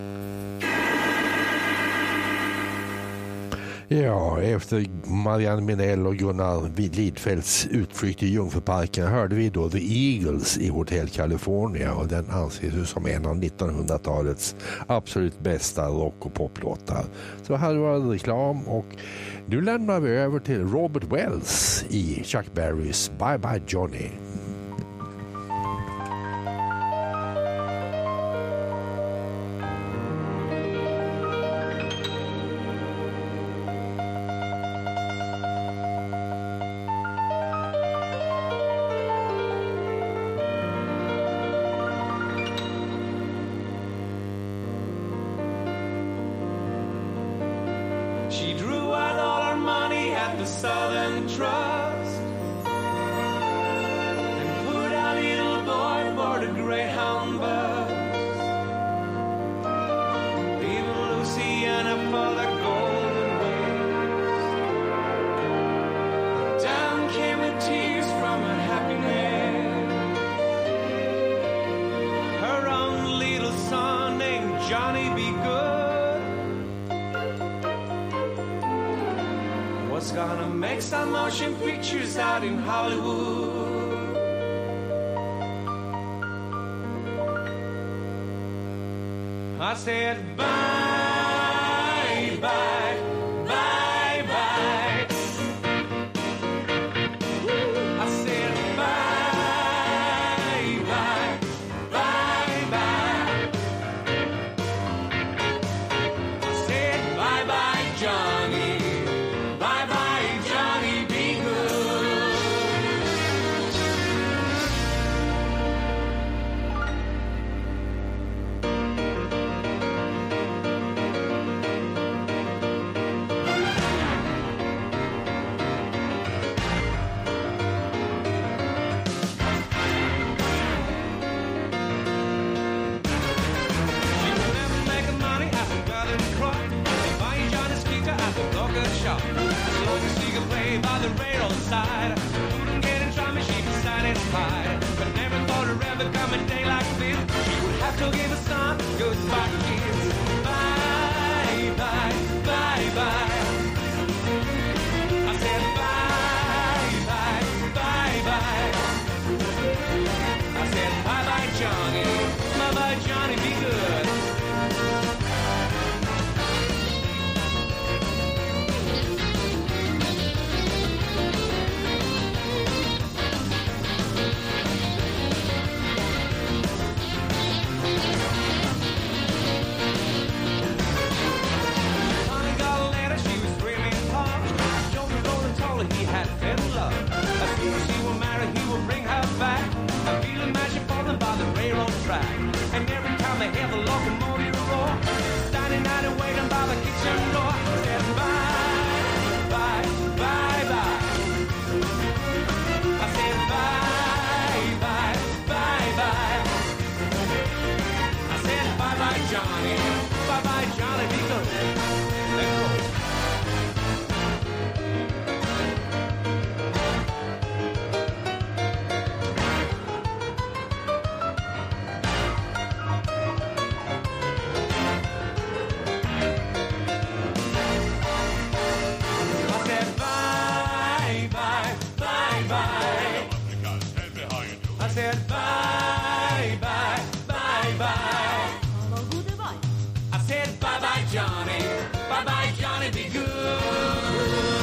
Ja, efter Marianne Minell och Gunnar Lidfeldts utflykt i Jungfruparken hörde vi då The Eagles i Hotel California, och den anses som en av nittonhundratalets absolut bästa rock- och poplåtar. Så här var det reklam, och nu lämnar vi över till Robert Wells i Chuck Berrys Bye Bye Johnny. She drew out all her money at the Southern Trust and put our little boy for the Greyhound bus, leaving Louisiana for the Golden West. Down came the tears from her happiness. Her own little son named Johnny B. Good was gonna make some motion pictures out in Hollywood. I said bye, bye, bye, bye. I said bye, bye, bye, bye. I said bye, bye, Johnny. Bye, bye, Johnny, be good. Shop. As long as she could play by the railroad side, wouldn't get in trouble, she'd be satisfied. But never thought there'd ever come a day like this. She would have to give her son a goodbye kiss. Bye, bye, bye, bye. I said bye, bye, bye, bye. I said bye, bye, Johnny. Bye, bye, Johnny, be good. He had fell in love. As soon as she will marry, he will bring her back. A feeling magic for them by the railroad track. And every time they hear the locomotive roar, standing out and waiting by the kitchen door, said bye, bye, bye, bye. I said bye, bye, bye, bye. I said bye, bye, Johnny. Bye, bye, Johnny, be good. Let's go. I said bye, bye, bye, bye. I said bye, bye, Johnny. Bye, bye, Johnny, be good.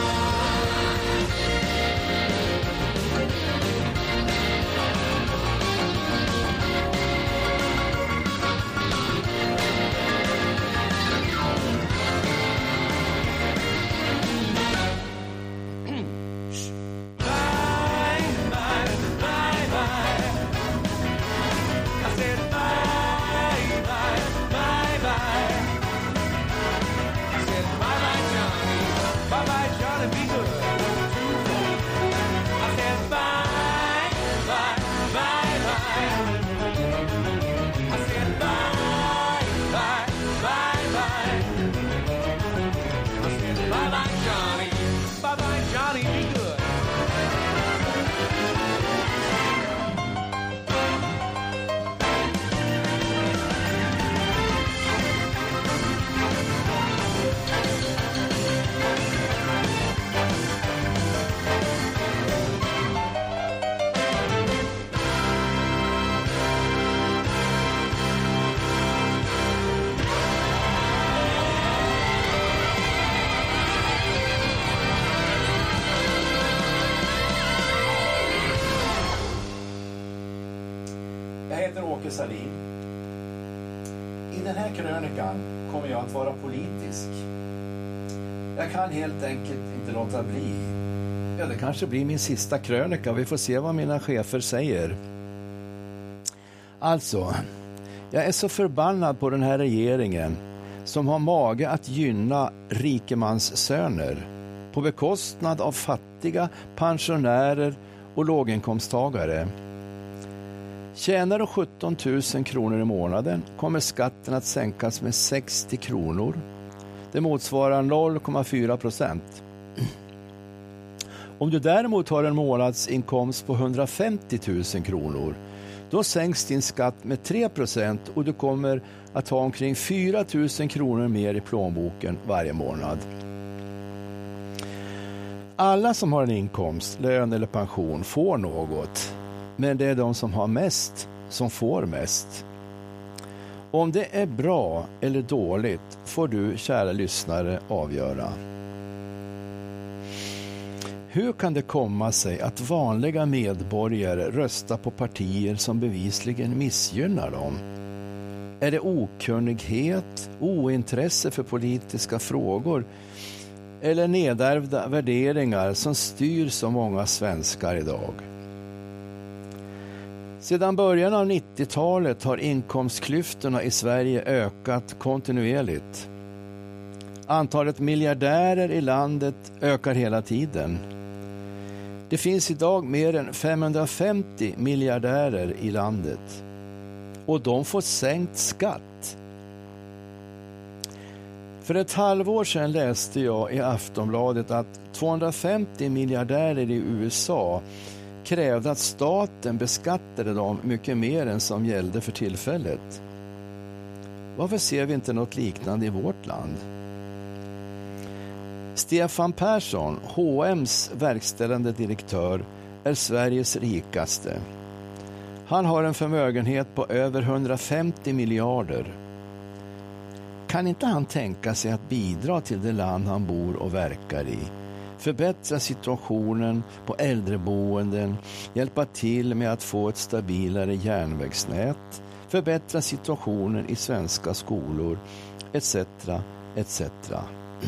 Åke Salin. I den här krönikan kommer jag att vara politisk. Jag kan helt enkelt inte låta bli. Ja, det kanske blir min sista krönika. Vi får se vad mina chefer säger. Alltså, jag är så förbannad på den här regeringen som har mage att gynna rikemanssöner på bekostnad av fattiga, pensionärer och låginkomsttagare. Tjänar du sjutton tusen kronor i månaden kommer skatten att sänkas med sextio kronor. Det motsvarar noll komma fyra procent. Om du däremot har en månadsinkomst på hundrafemtio tusen kronor, då sänks din skatt med tre procent och du kommer att ha omkring fyra tusen kronor mer i plånboken varje månad. Alla som har en inkomst, lön eller pension får något, men det är de som har mest som får mest. Om det är bra eller dåligt får du, kära lyssnare, avgöra. Hur kan det komma sig att vanliga medborgare röstar på partier som bevisligen missgynnar dem? Är det okunnighet, ointresse för politiska frågor eller nedärvda värderingar som styr så många svenskar idag? Sedan början av nittiotalet har inkomstklyftorna i Sverige ökat kontinuerligt. Antalet miljardärer i landet ökar hela tiden. Det finns idag mer än femhundrafemtio miljardärer i landet. Och de får sänkt skatt. För ett halvår sedan läste jag i Aftonbladet att tvåhundrafemtio miljardärer i U S A krävde att staten beskattade dem mycket mer än som gällde för tillfället. Varför ser vi inte något liknande i vårt land? Stefan Persson, H och M:s verkställande direktör, är Sveriges rikaste. Han har en förmögenhet på över hundrafemtio miljarder. Kan inte han tänka sig att bidra till det land han bor och verkar i? Förbättra situationen på äldreboenden, hjälpa till med att få ett stabilare järnvägsnät, förbättra situationen i svenska skolor, et cetera, et cetera.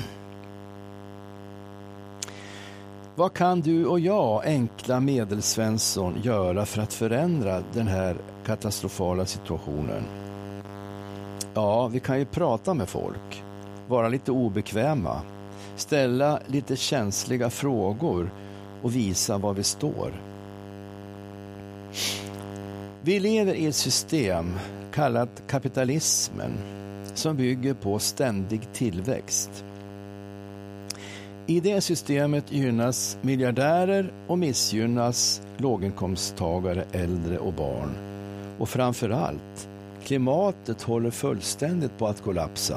Vad kan du och jag, enkla medelsvensson, göra för att förändra den här katastrofala situationen? Ja, vi kan ju prata med folk, vara lite obekväma, ställa lite känsliga frågor och visa var vi står. Vi lever i ett system kallat kapitalismen som bygger på ständig tillväxt. I det systemet gynnas miljardärer och missgynnas låginkomsttagare, äldre och barn. Och framför allt, klimatet håller fullständigt på att kollapsa.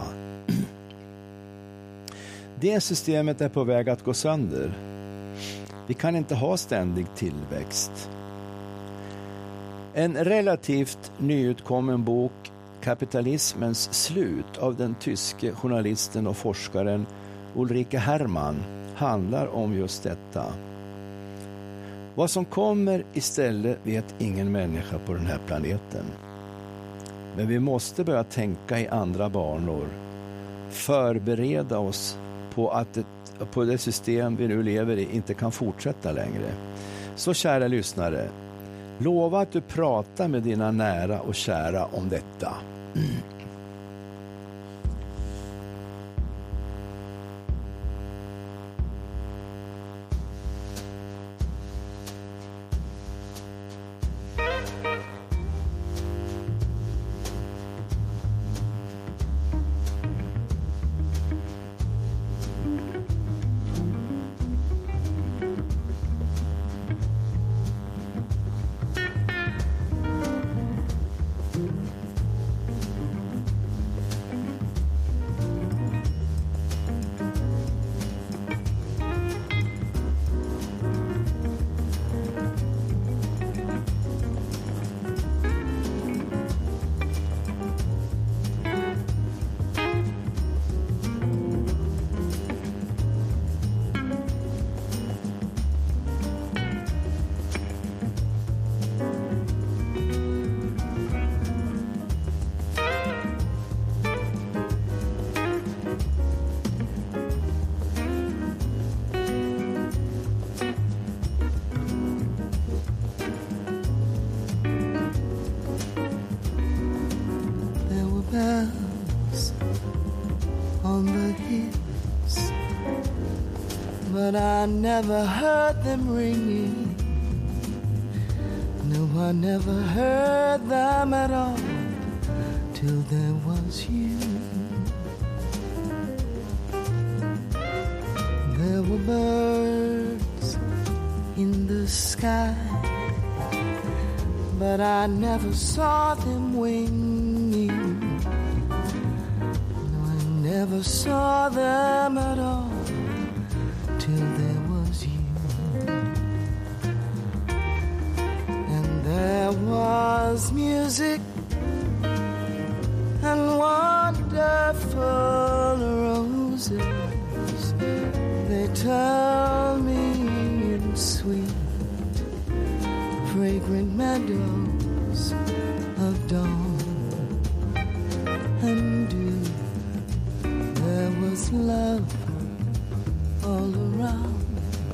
Det systemet är på väg att gå sönder. Vi kan inte ha ständig tillväxt. En relativt nyutkommen bok, Kapitalismens slut, av den tyske journalisten och forskaren Ulrike Herrmann, handlar om just detta. Vad som kommer istället vet ingen människa på den här planeten. Men vi måste börja tänka i andra banor. Förbereda oss på att det, på det system vi nu lever i inte kan fortsätta längre. Så kära lyssnare, lova att du pratar med dina nära och kära om detta. but I never heard them ringing. No, I never heard them at all till there was you. There were birds in the sky, but I never saw them winging. No, I never saw them at all till there was you. And there was music and wonderful roses. They tell me in sweet, fragrant meadows of dawn and dew. There was love all around,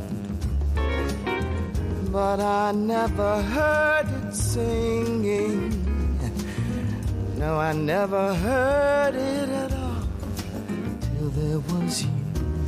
but I never heard it singing. No, I never heard it at all till there was you.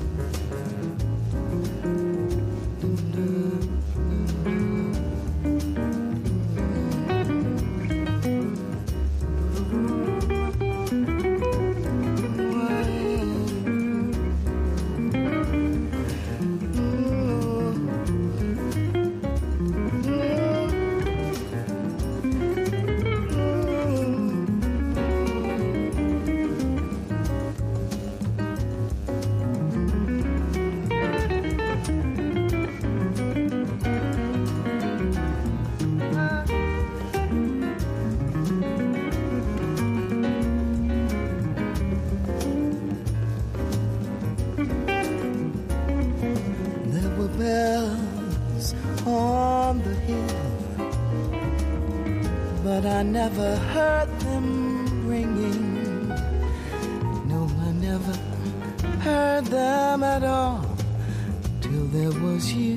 But I never heard them ringing. No, I never heard them at all till there was you.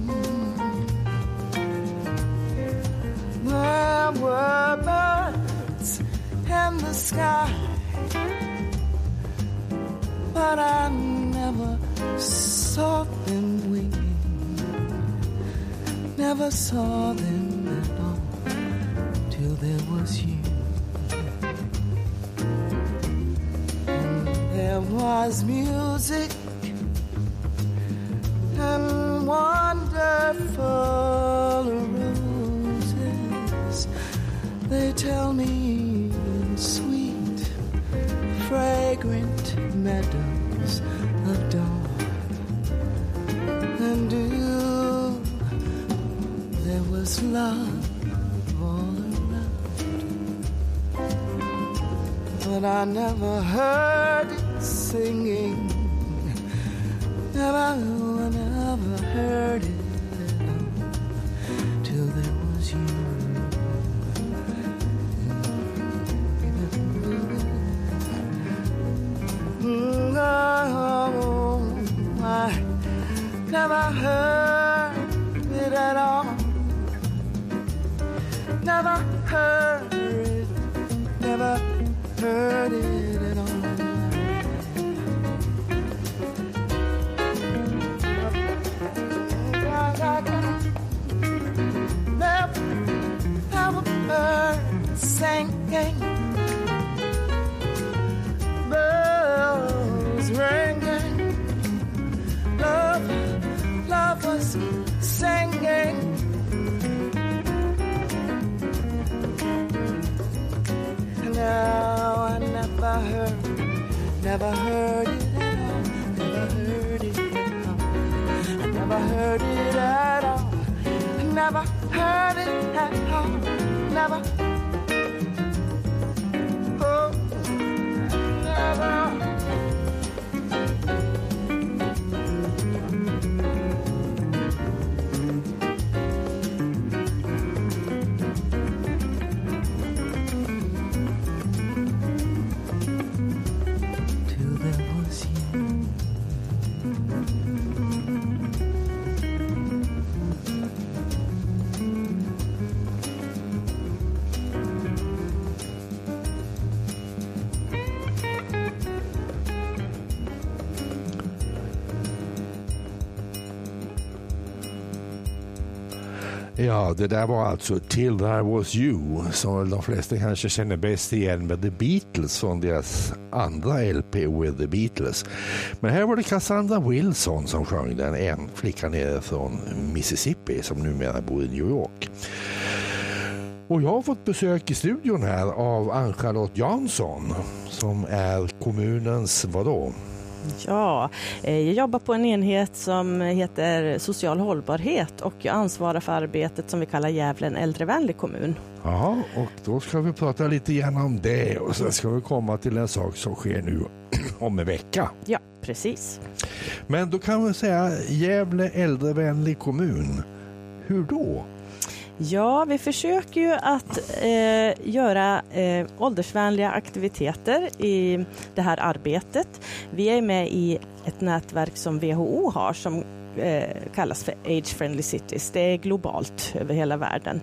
There were birds in the sky, but I never saw them winging. Never saw them at all till there was you. And there was music and wonderful roses. They tell me in sweet, fragrant meadows of dawn and dew. There was love all but I never heard it singing. Never, never heard it till there was you. No, I never heard it at all. Never heard it, never heard it at all. There were birds singing, bells ringing, love, love was singing. Now I never heard, never heard it at all, never heard it at all. I never heard it at all, I never heard it at all, never. Oh, never. Ja, det där var alltså Till There Was You, som de flesta kanske känner bäst igen med The Beatles från deras andra L P With The Beatles. Men här var det Cassandra Wilson som sjöng den, en flicka nere från Mississippi som numera bor i New York. Och jag har fått besök i studion här av Ann-Charlotte Jansson som är kommunens vadå? Ja, jag jobbar på en enhet som heter social hållbarhet och jag ansvarar för arbetet som vi kallar Gävle en äldrevänlig kommun. Ja, och då ska vi prata lite grann om det och sen ska vi komma till en sak som sker nu om en vecka. Ja, precis. Men då kan vi säga Gävle äldrevänlig kommun. Hur då? Ja, vi försöker ju att eh, göra eh, åldersvänliga aktiviteter i det här arbetet. Vi är med i ett nätverk som W H O har som eh, kallas för Age Friendly Cities. Det är globalt över hela världen.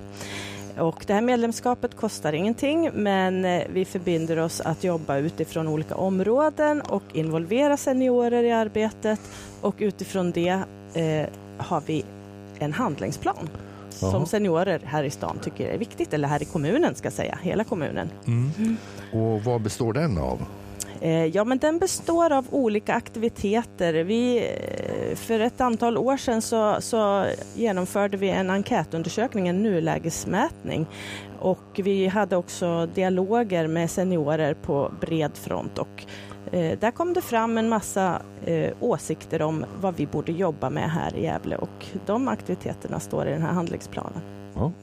Och det här medlemskapet kostar ingenting, men eh, vi förbinder oss att jobba utifrån olika områden och involvera seniorer i arbetet. Och utifrån det eh, har vi en handlingsplan. Som Aha. seniorer här i stan tycker är viktigt, eller här i kommunen ska jag säga, hela kommunen. Mm. Mm. Och vad består den av? Eh, ja, men den består av olika aktiviteter. Vi, för ett antal år sedan så, så genomförde vi en enkätundersökning, en nulägesmätning. Och vi hade också dialoger med seniorer på bred front och Eh, där kom det fram en massa eh, åsikter om vad vi borde jobba med här i Gävle och de aktiviteterna står i den här handlingsplanen. Ja.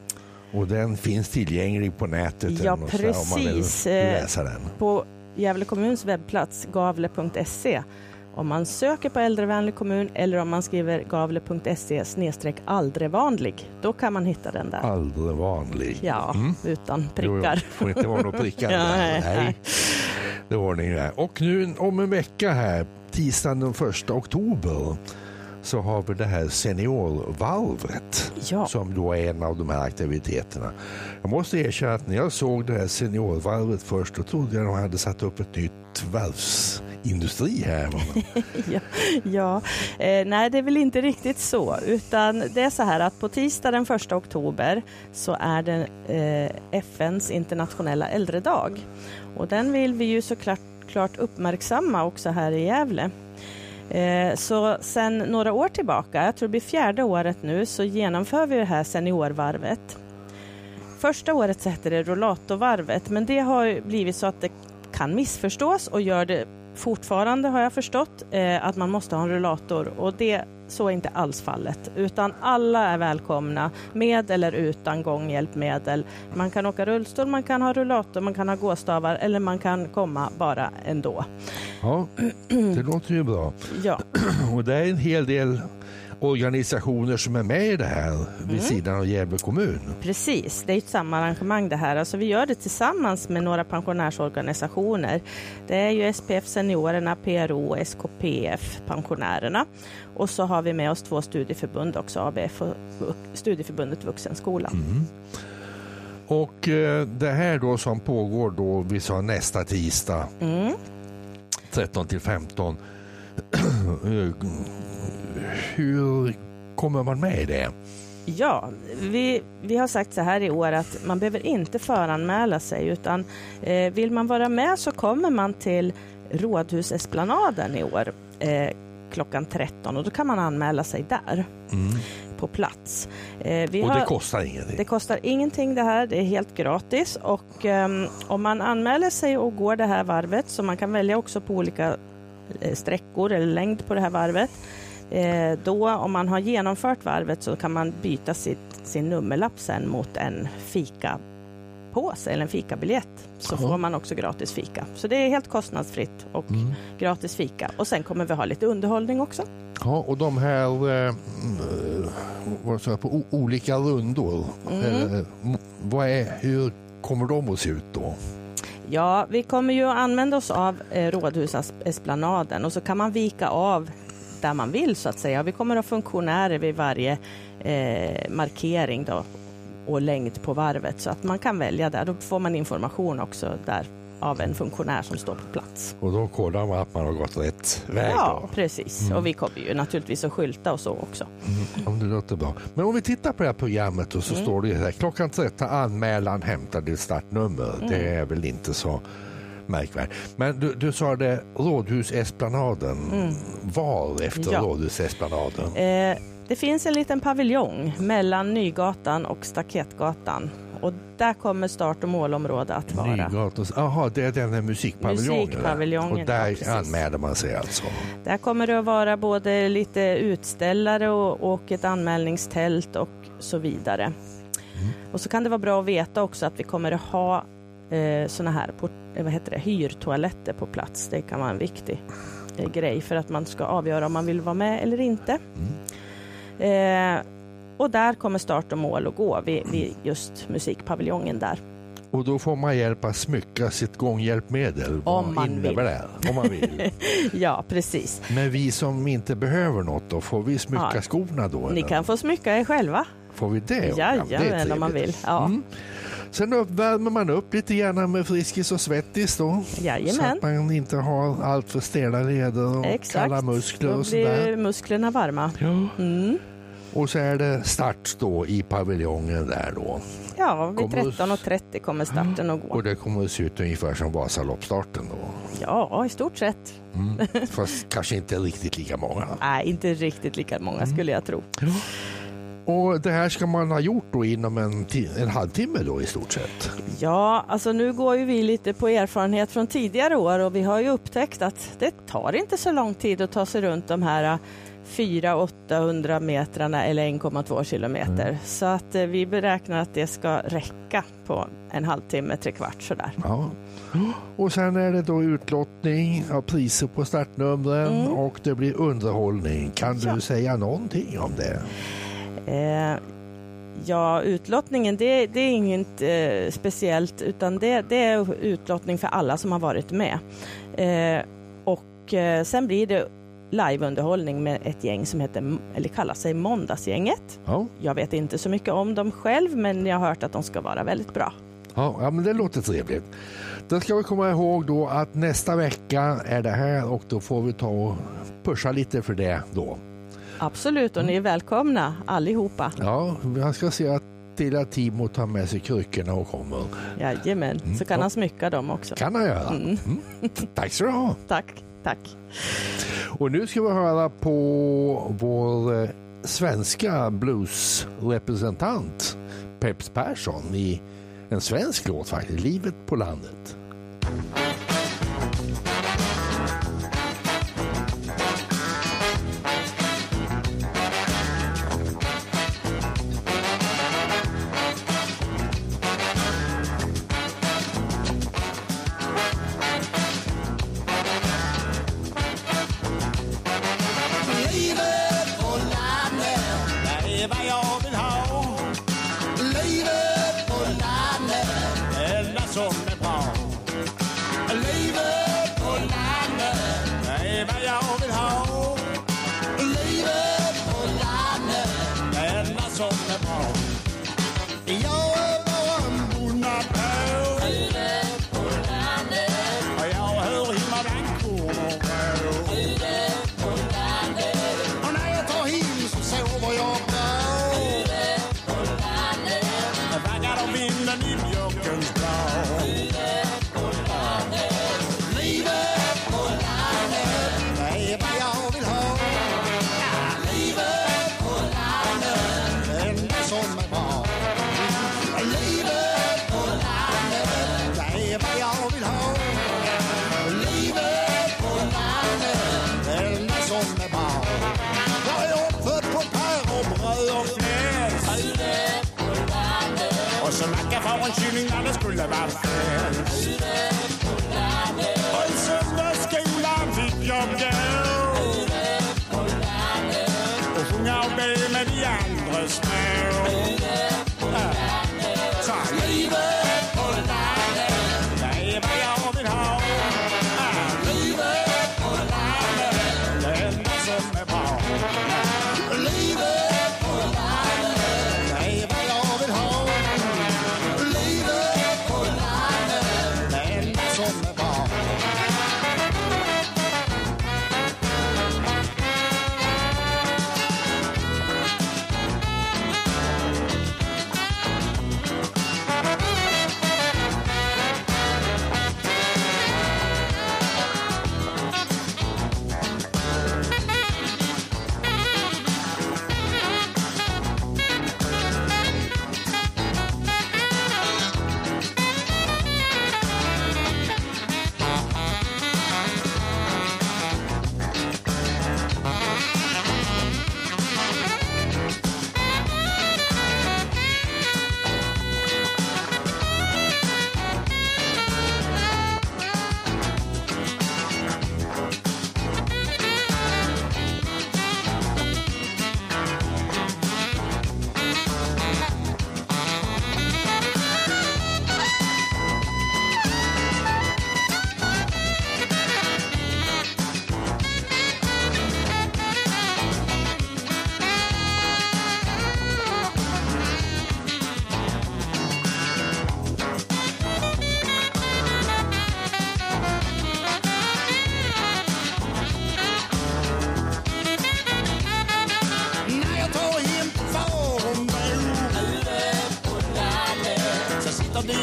Och den finns tillgänglig på nätet? Ja, precis. Om man vill läsa den. På Gävle kommuns webbplats gavle punkt se. Om man söker på äldrevänlig kommun eller om man skriver gavle punkt se snedstreck aldrevanlig, då kan man hitta den där. Aldrevanlig? Ja, mm. utan prickar. Det får inte vara några prickar där. Ja, nej. nej. Det var det där. Och nu om en vecka här, tisdagen den första oktober, så har vi det här seniorvalvet ja. som då är en av de här aktiviteterna. Jag måste erkänna att när jag såg det här seniorvalvet först, då trodde jag att de hade satt upp ett nytt varvsindustri här. ja, ja. Eh, nej det är väl inte riktigt så, utan det är så här att på tisdag den första oktober så är det eh, F N:s internationella äldredag. Och den vill vi ju såklart klart uppmärksamma också här i Gävle. Eh, så sen några år tillbaka, jag tror det blir fjärde året nu, så genomför vi det här seniorvarvet. Första året så hette det rollatorvarvet, men det har blivit så att det kan missförstås och gör det fortfarande, har jag förstått, eh, att man måste ha en rullator, och det så är inte alls fallet, utan alla är välkomna med eller utan gånghjälpmedel. Man kan åka rullstol, man kan ha rullator, man kan ha gåstavar eller man kan komma bara ändå. Ja, det låter ju bra. Ja. Och det är en hel del organisationer som är med i det här vid mm. sidan av Gävle kommun. Precis, det är ett sammanarrangemang det här. Alltså vi gör det tillsammans med några pensionärsorganisationer. Det är ju S P F Seniorerna, P R O, S K P F, pensionärerna. Och så har vi med oss två studieförbund också, A B F och Studieförbundet Vuxenskolan. Mm. Och eh, det här då som pågår då, vi sa nästa tisdag mm. tretton till femton. Hur kommer man med i det? Ja, vi, vi har sagt så här i år att man behöver inte föranmäla sig, utan eh, vill man vara med så kommer man till Rådhusesplanaden i år eh, klockan tretton, och då kan man anmäla sig där mm. på plats. Eh, vi och har, det kostar ingenting? Det kostar ingenting det här, det är helt gratis, och eh, om man anmäler sig och går det här varvet, så man kan välja också på olika eh, sträckor eller längd på det här varvet. Eh, då om man har genomfört varvet så kan man byta sitt, sin nummerlapp sen mot en fikapåse eller en fikabiljett, så ja. får man också gratis fika. Så det är helt kostnadsfritt och mm. gratis fika. Och sen kommer vi ha lite underhållning också. Ja, och de här eh, vad så här, på o- olika rundor, mm. eh, vad är, hur kommer de att se ut då? Ja, vi kommer ju att använda oss av eh, Rådhusesplanaden, och så kan man vika av där man vill så att säga. Vi kommer att ha funktionärer vid varje eh, markering då, och längd på varvet, så att man kan välja där. Då får man information också där av en funktionär som står på plats. Och då kollar man att man har gått rätt väg. Ja, då. precis. Mm. Och vi kommer ju naturligtvis att skylta och så också. Mm, om det låter bra. Men om vi tittar på det här programmet och så Mm. står det här, klockan tretton anmälan hämtar ditt startnummer. Mm. Det är väl inte så märkvärdigt. Men du, du sa det, Rådhusesplanaden. Mm. Var efter Ja. Rådhusesplanaden? Eh, det finns en liten paviljong mellan Nygatan och Staketgatan. Och där kommer start- och målområde att vara. Nygatan. Jaha, det är den här musikpaviljongen. Musikpaviljongen, Och där ja, precis. anmäler man sig alltså. Där kommer det att vara både lite utställare och, och ett anmälningstält och så vidare. Mm. Och så kan det vara bra att veta också att vi kommer att ha eh, såna här port, eh, vad heter det, hyrtoaletter på plats. Det kan vara en viktig eh, grej för att man ska avgöra om man vill vara med eller inte. Mm. Eh, och där kommer start och mål att gå vid, vid just musikpaviljongen där. Och då får man hjälp att smycka sitt gånghjälpmedel. Om man innebär vill. Det? Om man vill. Ja, precis. Men vi som inte behöver något då, får vi smycka Ja. skorna då? Ni eller? kan få smycka er själva. Får vi det? Jajamän, det är om man trevligt. vill. Ja. Mm. Sen uppvärmer man upp lite grann med Friskis och Svettis då. Jajamän. Så att man inte har allt för stela leder och Exakt. kalla muskler Då och blir sådär. musklerna varma. Ja. Mm. Och så är det start då i paviljongen där då. Ja, vid Kommer- tretton och trettio kommer starten att gå. Och det kommer att se ut ungefär som Vasaloppsstarten då. Ja, i stort sett. Mm. Fast kanske inte riktigt lika många. Nej, inte riktigt lika många skulle jag tro. Och det här ska man ha gjort då inom en, ti- en halvtimme då i stort sett. Ja, alltså nu går ju vi lite på erfarenhet från tidigare år och vi har ju upptäckt att det tar inte så lång tid att ta sig runt de här fyra åttahundra metrarna eller en komma två kilometer. Mm. Så att eh, vi beräknar att det ska räcka på en halvtimme, tre kvart sådär. Ja. Och sen är det då utlottning av priser på startnumren Mm. och det blir underhållning. Kan du Ja. säga någonting om det? Eh, ja, utlottningen det, det är inget eh, speciellt utan det, det är utlottning för alla som har varit med. Eh, och eh, sen blir det liveunderhållning med ett gäng som heter, eller kallar sig Måndagsgänget. Ja. Jag vet inte så mycket om dem själv men jag har hört att de ska vara väldigt bra. Ja, ja, men det låter trevligt. Då ska vi komma ihåg då att nästa vecka är det här och då får vi ta och pusha lite för det då. Absolut, och ni är välkomna allihopa. Ja, jag ska se att till att Timo tar med sig kryckorna och kommer. Jajamän, Mm. så kan Ja. han smycka dem också. Kan han göra. Mm. Mm. Tack så du ha. Tack, tack. Och nu ska vi höra på vår eh, svenska bluesrepresentant Peps Persson i en svensk låt faktiskt, Livet på landet. Livet på landet, det är vad jag vill ha. Livet på landet, det enda som är bra. Livet på landet, det är vad jag vill ha. Livet på landet, det enda som är bra. Jag är bara en bonnapå. Livet på landet, och jag hör himmadankorn på. Livet på landet, och när jag tar in så sover jag bra. Livet på landet, jag vaggar om vinden i björkens blad. Livet på landet, livet på landet, det är vad jag vill ha. Ja, livet på landet, det enda som är bra. Livet på landet, det är vad jag vill ha. Livet på landet, det enda som är bra. Jag är uppfödd på päronbröd och fläsk. Livet på landet, och så macka för en kylling när det skulle vara fel. Livet på landet, och i söndagsskolan fick jag gå. Livet på landet, och sjunga och be med de andra små. Livet på landet, så livet på landet, det är vad jag vill ha. Ah, livet på landet, det enda som är bra. Livet på landet, det är vad jag vill ha. Livet på landet, det enda som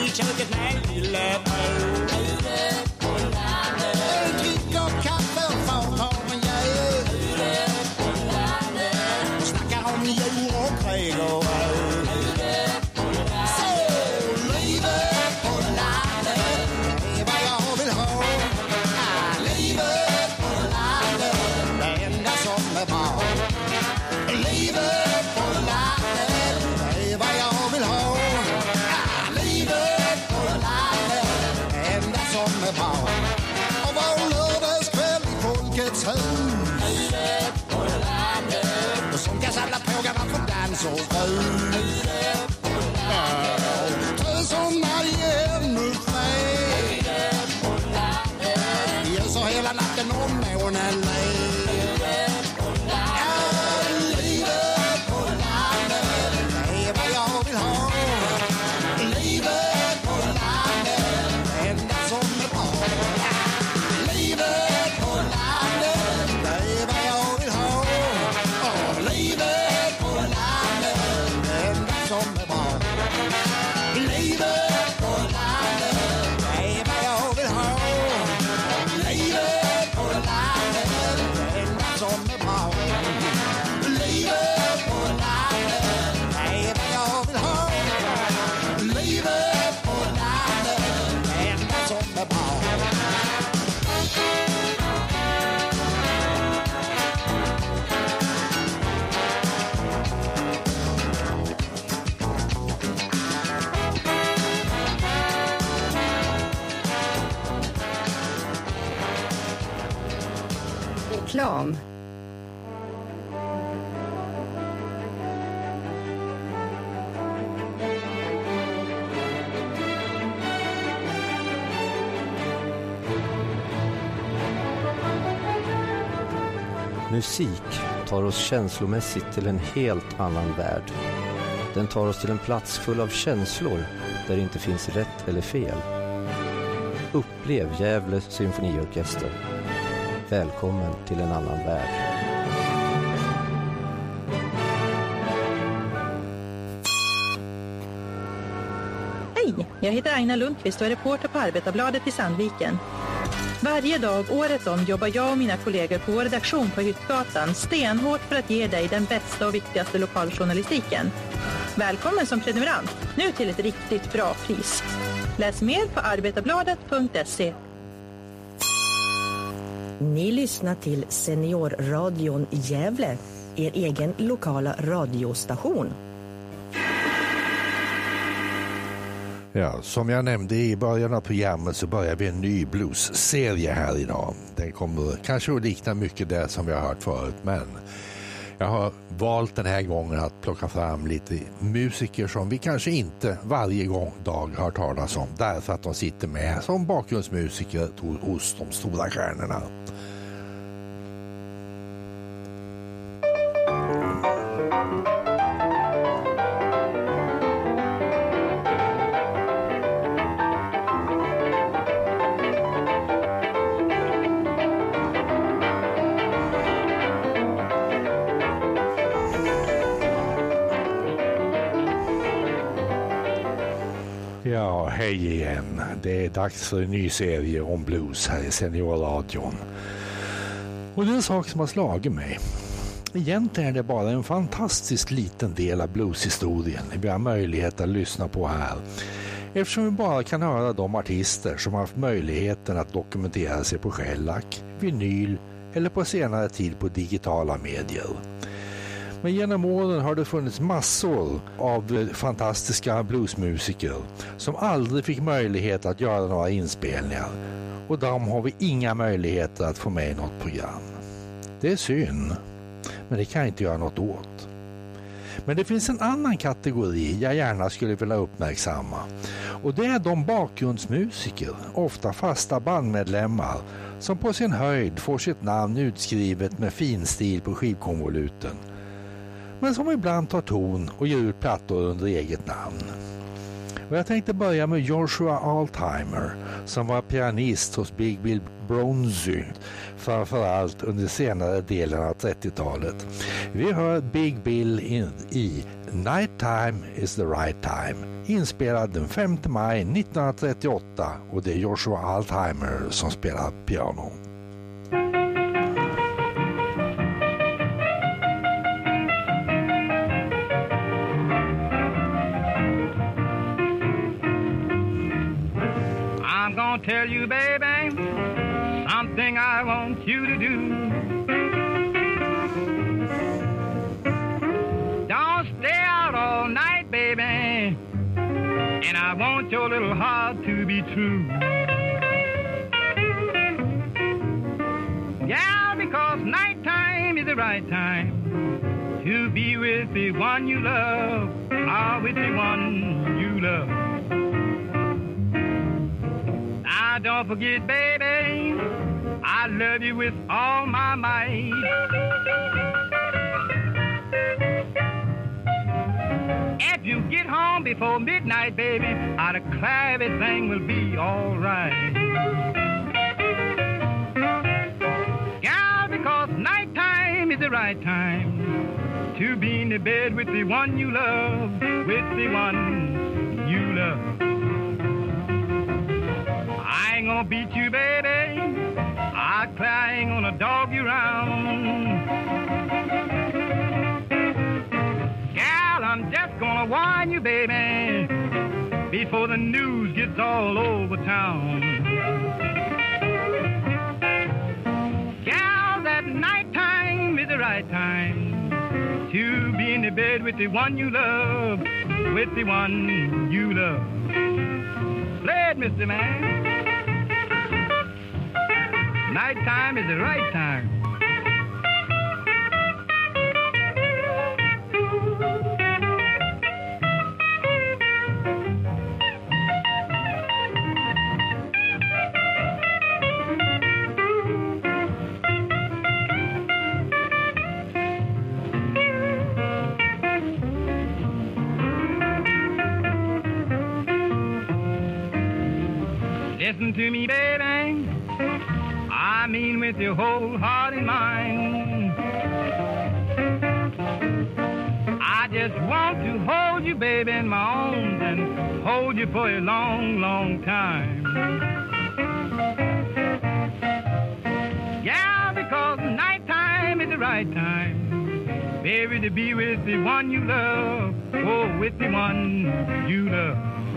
i köket med lille Bo. Ute på landet. Dricker kaffe och far tar en jäl. Ute på landet. Snackar om djur och regler. Ute på landet. Så livet på landet är vad jag vill ha. Ah, livet på landet, det enda som är bra. Livet på landet, det är vad jag vill ha. Ah, livet på landet, det enda som är bra. Och var lördagskväll i Folkets hus. Livet på landet. Och sångas alla frågar varför dans och brus. Livet på landet. Tösarna igen upp mig. Livet på landet. Ljuser hela natten om månen ler. Reklam. Musik tar oss känslomässigt till en helt annan värld. Den tar oss till en plats full av känslor där det inte finns rätt eller fel. Upplev Gävle symfoniorkester. Välkommen till en annan värld. Hej, jag heter Aina Lundqvist och är reporter på Arbetarbladet i Sandviken. Varje dag året om jobbar jag och mina kollegor på vår redaktion på Hyttgatan stenhårt för att ge dig den bästa och viktigaste lokaljournalistiken. Välkommen som prenumerant, nu till ett riktigt bra pris. Läs mer på arbetarbladet punkt se. Ni lyssnar till Seniorradion i Gävle, er egen lokala radiostation. Ja, som jag nämnde i början av programmet så börjar vi en ny blues-serie här idag. Den kommer kanske att likna mycket det som vi har hört förut, men jag har valt den här gången att plocka fram lite musiker som vi kanske inte varje gång dag har talas om, därför att de sitter med som bakgrundsmusiker hos de stora stjärnorna. Ja, hej igen. Det är dags för en ny serie om blues här i Seniorradion. Och det är en sak som har slagit mig. Egentligen är det bara en fantastiskt liten del av blueshistorien vi har möjlighet att lyssna på här. Eftersom vi bara kan höra de artister som har haft möjligheten att dokumentera sig på shellack, vinyl eller på senare tid på digitala medier. Men genom åren har det funnits massor av fantastiska bluesmusiker som aldrig fick möjlighet att göra några inspelningar. Och de har vi inga möjligheter att få med i något program. Det är synd, men det kan jag inte göra något åt. Men det finns en annan kategori jag gärna skulle vilja uppmärksamma. Och det är de bakgrundsmusiker, ofta fasta bandmedlemmar, som på sin höjd får sitt namn utskrivet med fin stil på skivkonvoluten. Men som ibland tar ton och ger ut plattor under eget namn. Och jag tänkte börja med Joshua Altheimer som var pianist hos Big Bill Broonzy, framförallt under senare delen av trettiotalet. Vi hör Big Bill in, i Nighttime is the right time, inspelad den femte maj nittonhundratrettioåtta, och det är Joshua Altheimer som spelar piano. I'm gonna tell you, baby, something I want you to do. Don't stay out all night, baby, and I want your little heart to be true. Yeah, because nighttime is the right time to be with the one you love, or with the one you love. Now don't forget, baby, I love you with all my might. If you get home before midnight, baby, I declare everything will be all right. Yeah, because nighttime is the right time to be in the bed with the one you love, with the one you love. I ain't gonna beat you, baby, I declare I ain't gonna dog you round. Gal, I'm just gonna warn you, baby, before the news gets all over town. Gal, that nighttime is the right time to be in the bed with the one you love, with the one you love. Play it, Mister Man. Nighttime is the right time. Listen to me, baby, I mean with your whole heart and mind. I just want to hold you, baby, in my arms and hold you for a long, long time. Yeah, because nighttime is the right time, baby, to be with the one you love, oh, with the one you love.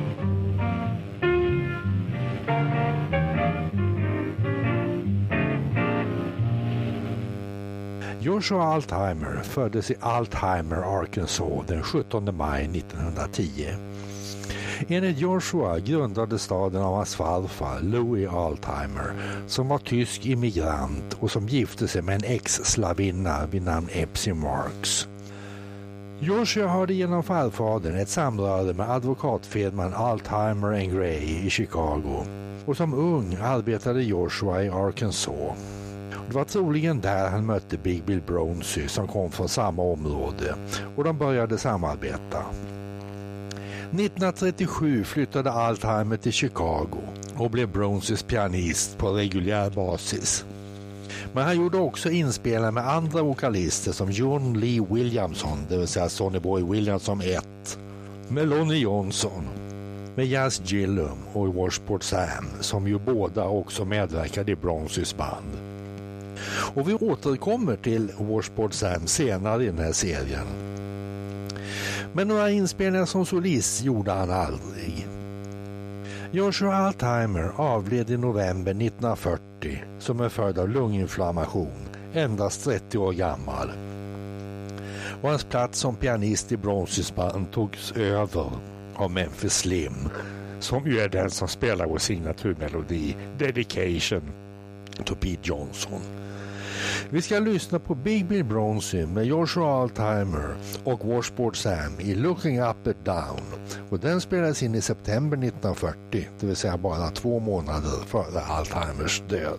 Joshua Altheimer föddes i Altheimer, Arkansas den sjuttonde maj nittonhundratio. Enligt Joshua grundade staden av hans farfar Louis Altheimer, som var tysk immigrant och som gifte sig med en ex-slavinna vid namn Epsie Marks. Joshua hade genom farfadern ett samröre med advokatfirman Altheimer and Gray i Chicago, och som ung arbetade Joshua i Arkansas. Det var troligen där han mötte Big Bill Broonzy som kom från samma område, och de började samarbeta. nittonhundratrettiosju flyttade Altheimer till Chicago och blev Broonzys pianist på reguljär basis. Men han gjorde också inspelningar med andra vokalister som John Lee Williamson, det vill säga Sonny Boy Williamson ett, med Lonnie Johnson, med Jazz Gillum och Washboard Sam, som ju båda också medverkade i Broonzys band. Och vi återkommer till Washboard Sam senare i den här serien. Men några inspelningar som solist gjorde han aldrig. Joshua Altheimer avled i november nittonhundrafyrtio som är följd av lunginflammation, endast trettio år gammal. Och hans plats som pianist i Broonzys band togs över av Memphis Slim, som ju är den som spelar vår signaturmelodi Dedication to Pete Johnson. Vi ska lyssna på Big Bill Broonzy med Joshua Altheimer och Washboard Sam i Looking Up and Down, och den spelades in i september nittonhundrafyrtio, det vill säga bara två månader före Altheimers död.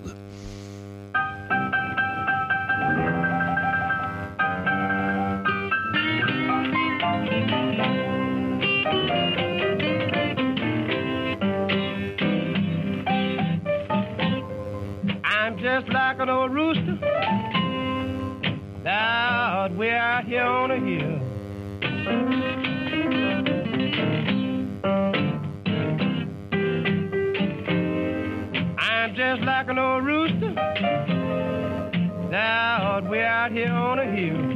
an old rooster. Loud, we're out here on a hill. I'm just like an old rooster. Loud, we're out here on a hill.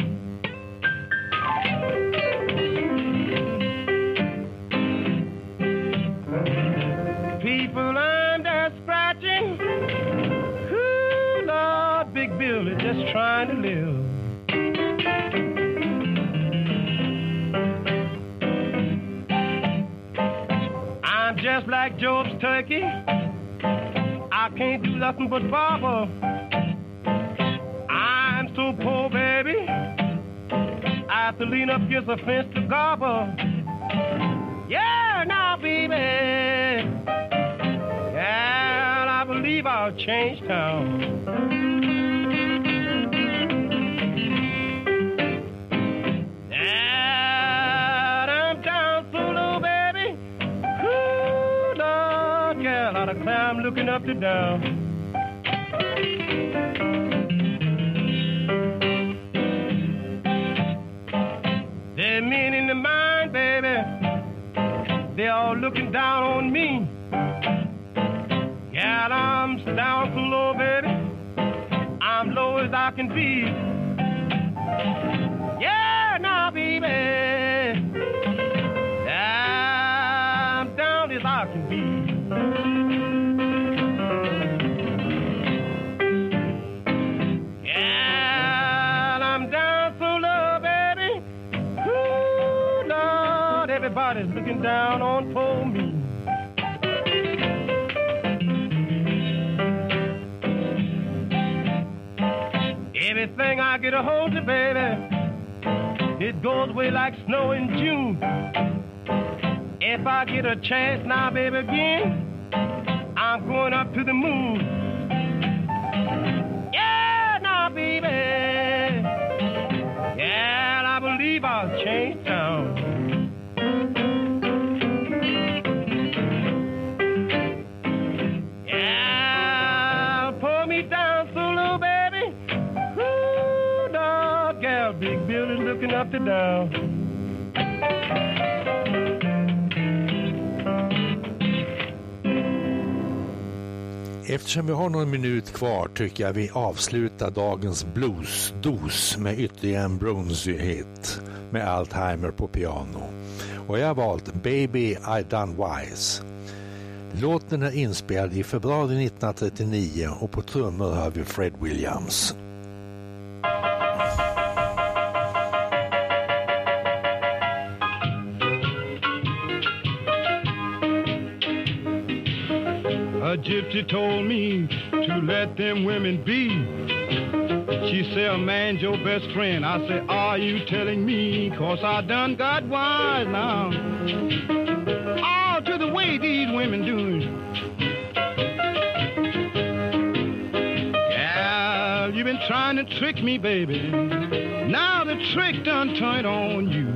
People under scratching. Ooh, Lord, Big Bill is just trying to live. I'm just like Job's turkey. I can't do nothing but barber. I'm so poor, baby. I have to lean up against a fence to gobble. Yeah, now, baby. Yeah, I believe I'll change town. Dad, I'm down so low, baby. Ooh, Lord, yeah, a lot of climb looking up to down. There are men in the mine, baby. They're all looking down on me. Yeah, I'm down so low, baby. I'm low as I can be. Yeah, now, baby. I'm down as I can be. Yeah, I'm down so low, baby. Ooh, Lord, everybody's looking down on poor me. Everything I get a hold of, baby, it goes away like snow in June. If I get a chance now, baby, again, I'm going up to the moon. Yeah, now, baby. Yeah, I believe I'll change town. Yeah, pull me down so low, baby. Ooh, dog, gal, big building looking up to down. Eftersom vi har någon minut kvar tycker jag vi avslutar dagens bluesdos med ytterligare en Brunsy-hit med Altheimer på piano. Och jag har valt Baby I Done Wise. Låten är inspelad i februari nittonhundratrettionio och på trummor hör vi Fred Williams. A gypsy told me to let them women be. She said, a man's your best friend. I said, are you telling me? Cause I done got wise now. All to the way these women doing. Yeah, you've been trying to trick me, baby. Now the trick done turned on you.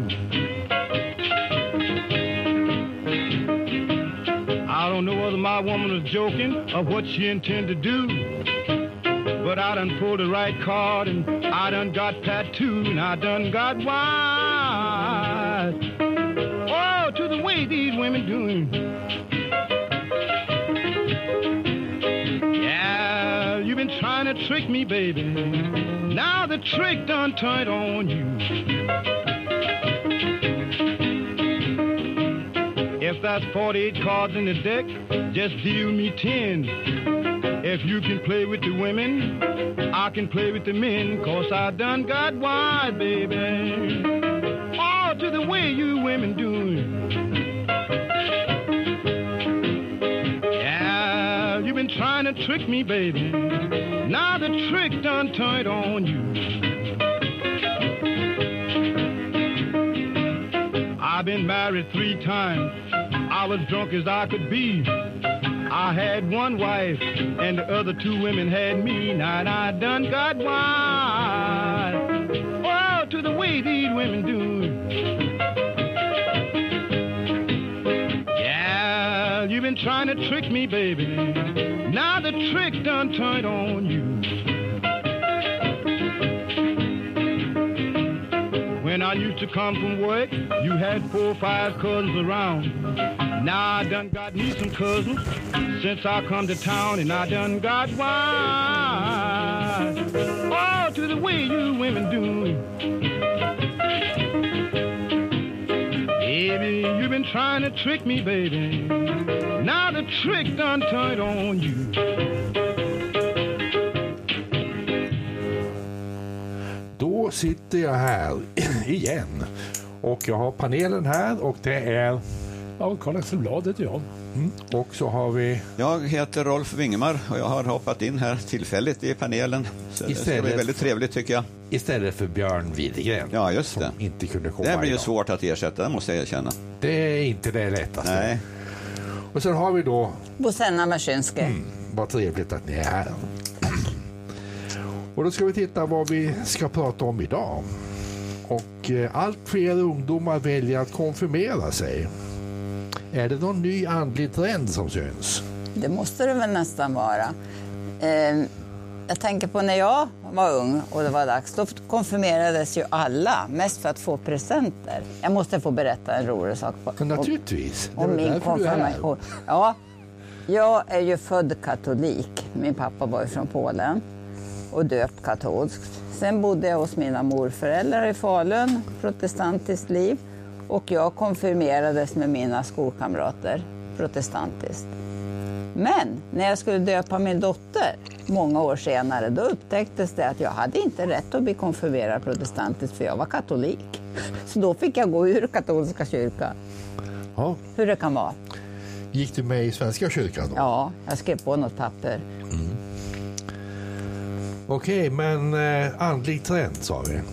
I don't know whether my woman was joking or what she intended to do, but I done pulled the right card and I done got tattooed and I done got wise. Oh, to the way these women doing. Yeah, you've been trying to trick me, baby. Now the trick done turned on you. If that's forty-eight cards in the deck, just deal me ten. If you can play with the women, I can play with the men, cause I done got wise, baby. All to the way you women doing. Yeah, you've been trying to trick me, baby. Now the trick done turned on you. I've been married three times. I was drunk as I could be. I had one wife, and the other two women had me. Now I done got wise. Oh, to the way these women do. Yeah, you've been trying to trick me, baby. Now the trick done turned on you. When I used to come from work, you had four or five cousins around. Now I done got me some cousins since I come to town, and I done got wise. Oh, to the way you women do. Baby, you've been trying to trick me, baby. Now the trick done turned on you. Då sitter jag här igen. Och jag har panelen här och det är... Ja, Karl-Axel Blad heter jag. Mm. Och så har vi... Jag heter Rolf Wingemar och jag har hoppat in här tillfälligt i panelen. Så det ska bli väldigt trevligt tycker jag. Istället för Björn Widegren. Ja, just det. Inte kunde komma det blir ju idag. svårt att ersätta, det måste jag erkänna. Det är inte det lättaste. Nej. Och sen har vi då... Bosenna Maschinski. Mm, vad trevligt att ni är här. Och då ska vi titta vad vi ska prata om idag. Och eh, allt fler ungdomar väljer att konfirmera sig. Är det någon ny andlig trend som syns? Det måste det väl nästan vara. Eh, jag tänker på när jag var ung och det var dags. Då konfirmerades ju alla, mest för att få presenter. Jag måste få berätta en rolig sak. På, Men naturligtvis. Om, om min konfirmation. Ja, jag är ju född katolik. Min pappa var ju från Polen och döpt katolskt. Sen bodde jag hos mina morföräldrar i Falun, protestantiskt liv. Och jag konfirmerades med mina skolkamrater, protestantiskt. Men när jag skulle döpa min dotter, många år senare, då upptäcktes det att jag hade inte rätt att bli konfirmerad protestantiskt för jag var katolik. Så då fick jag gå ur katolska kyrkan. Ja. Hur det kan vara. Gick du med i Svenska kyrkan då? Ja, jag skrev på något papper. Mm. Okej, men eh, andlig trend sa vi.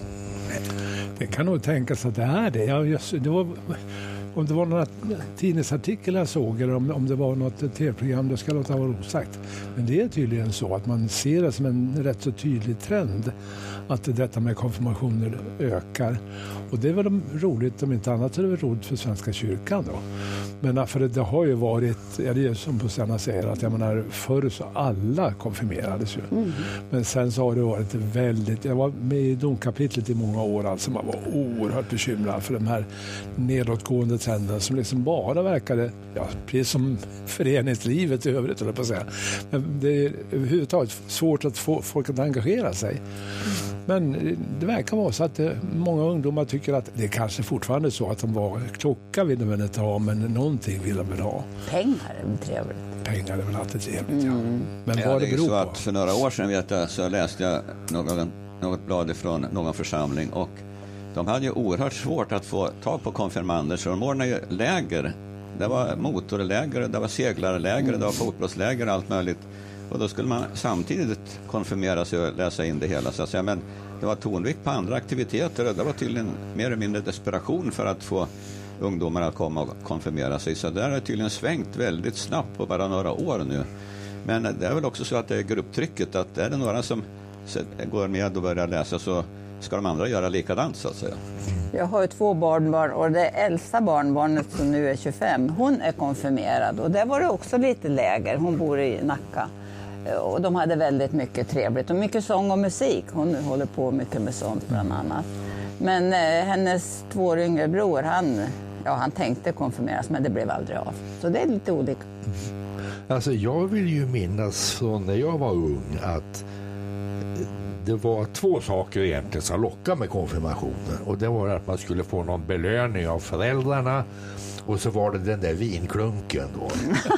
Det kan nog tänkas att det är det. Jag, just, det var, om det var några tidningsartiklar jag såg eller om, om det var något tv-program, det ska låta vara osagt. Men det är tydligen så att man ser det som en rätt så tydlig trend att detta med konfirmationer ökar. Och det är väl roligt, om inte annat så är det väl roligt för Svenska kyrkan då. Men för det, det har ju varit, ja, det är som Bosenna säger, att jag menar, förr så alla konfirmerades ju. Mm. Men sen så har det varit väldigt, jag var med i domkapitlet i många år, alltså man var oerhört bekymrad för de här nedåtgående trenden som liksom bara verkade, ja, precis som föreningslivet i övrigt, eller på att säga. Men det är överhuvudtaget svårt att få folk att engagera sig. Mm. Men det verkar vara så att det, många ungdomar tycker att det är kanske fortfarande så att de var klocka vill de väl inte ha, men någonting vill de väl ha. Pengar är väl trevligt. Pengar är väl alltid trevligt, mm. ja. Men ja, vad det, det är beror så på? att för några år sedan vet jag, så läste jag någon, något blad ifrån någon församling och de hade ju oerhört svårt att få tag på konfirmander, så de ordnade ju läger. Det var motorläger, det var seglarläger, mm. det var fotbollsläger och allt möjligt. Och då skulle man samtidigt konfirmera sig och läsa in det hela. Så att säga, men det var tonvikt på andra aktiviteter och det var tydligen mer eller mindre desperation för att få ungdomar att komma och konfirmera sig. Så det har tydligen svängt väldigt snabbt på bara några år nu. Men det är väl också så att det är grupptrycket, att är det några som går med och börjar läsa så ska de andra göra likadant, så att säga. Jag har ju två barnbarn och det äldsta barnbarnet som nu är tjugofem, hon är konfirmerad och där var det också lite läger. Hon bor i Nacka och de hade väldigt mycket trevligt och mycket sång och musik. Hon håller på mycket med sånt bland annat. Men eh, hennes två år yngre bror, han, ja, han tänkte konfirmeras men det blev aldrig av. Så det är lite olika. Alltså jag vill ju minnas från när jag var ung att det var två saker egentligen som lockade med konfirmationen. Och det var att man skulle få någon belöning av föräldrarna. Och så var det den där vinklunken då.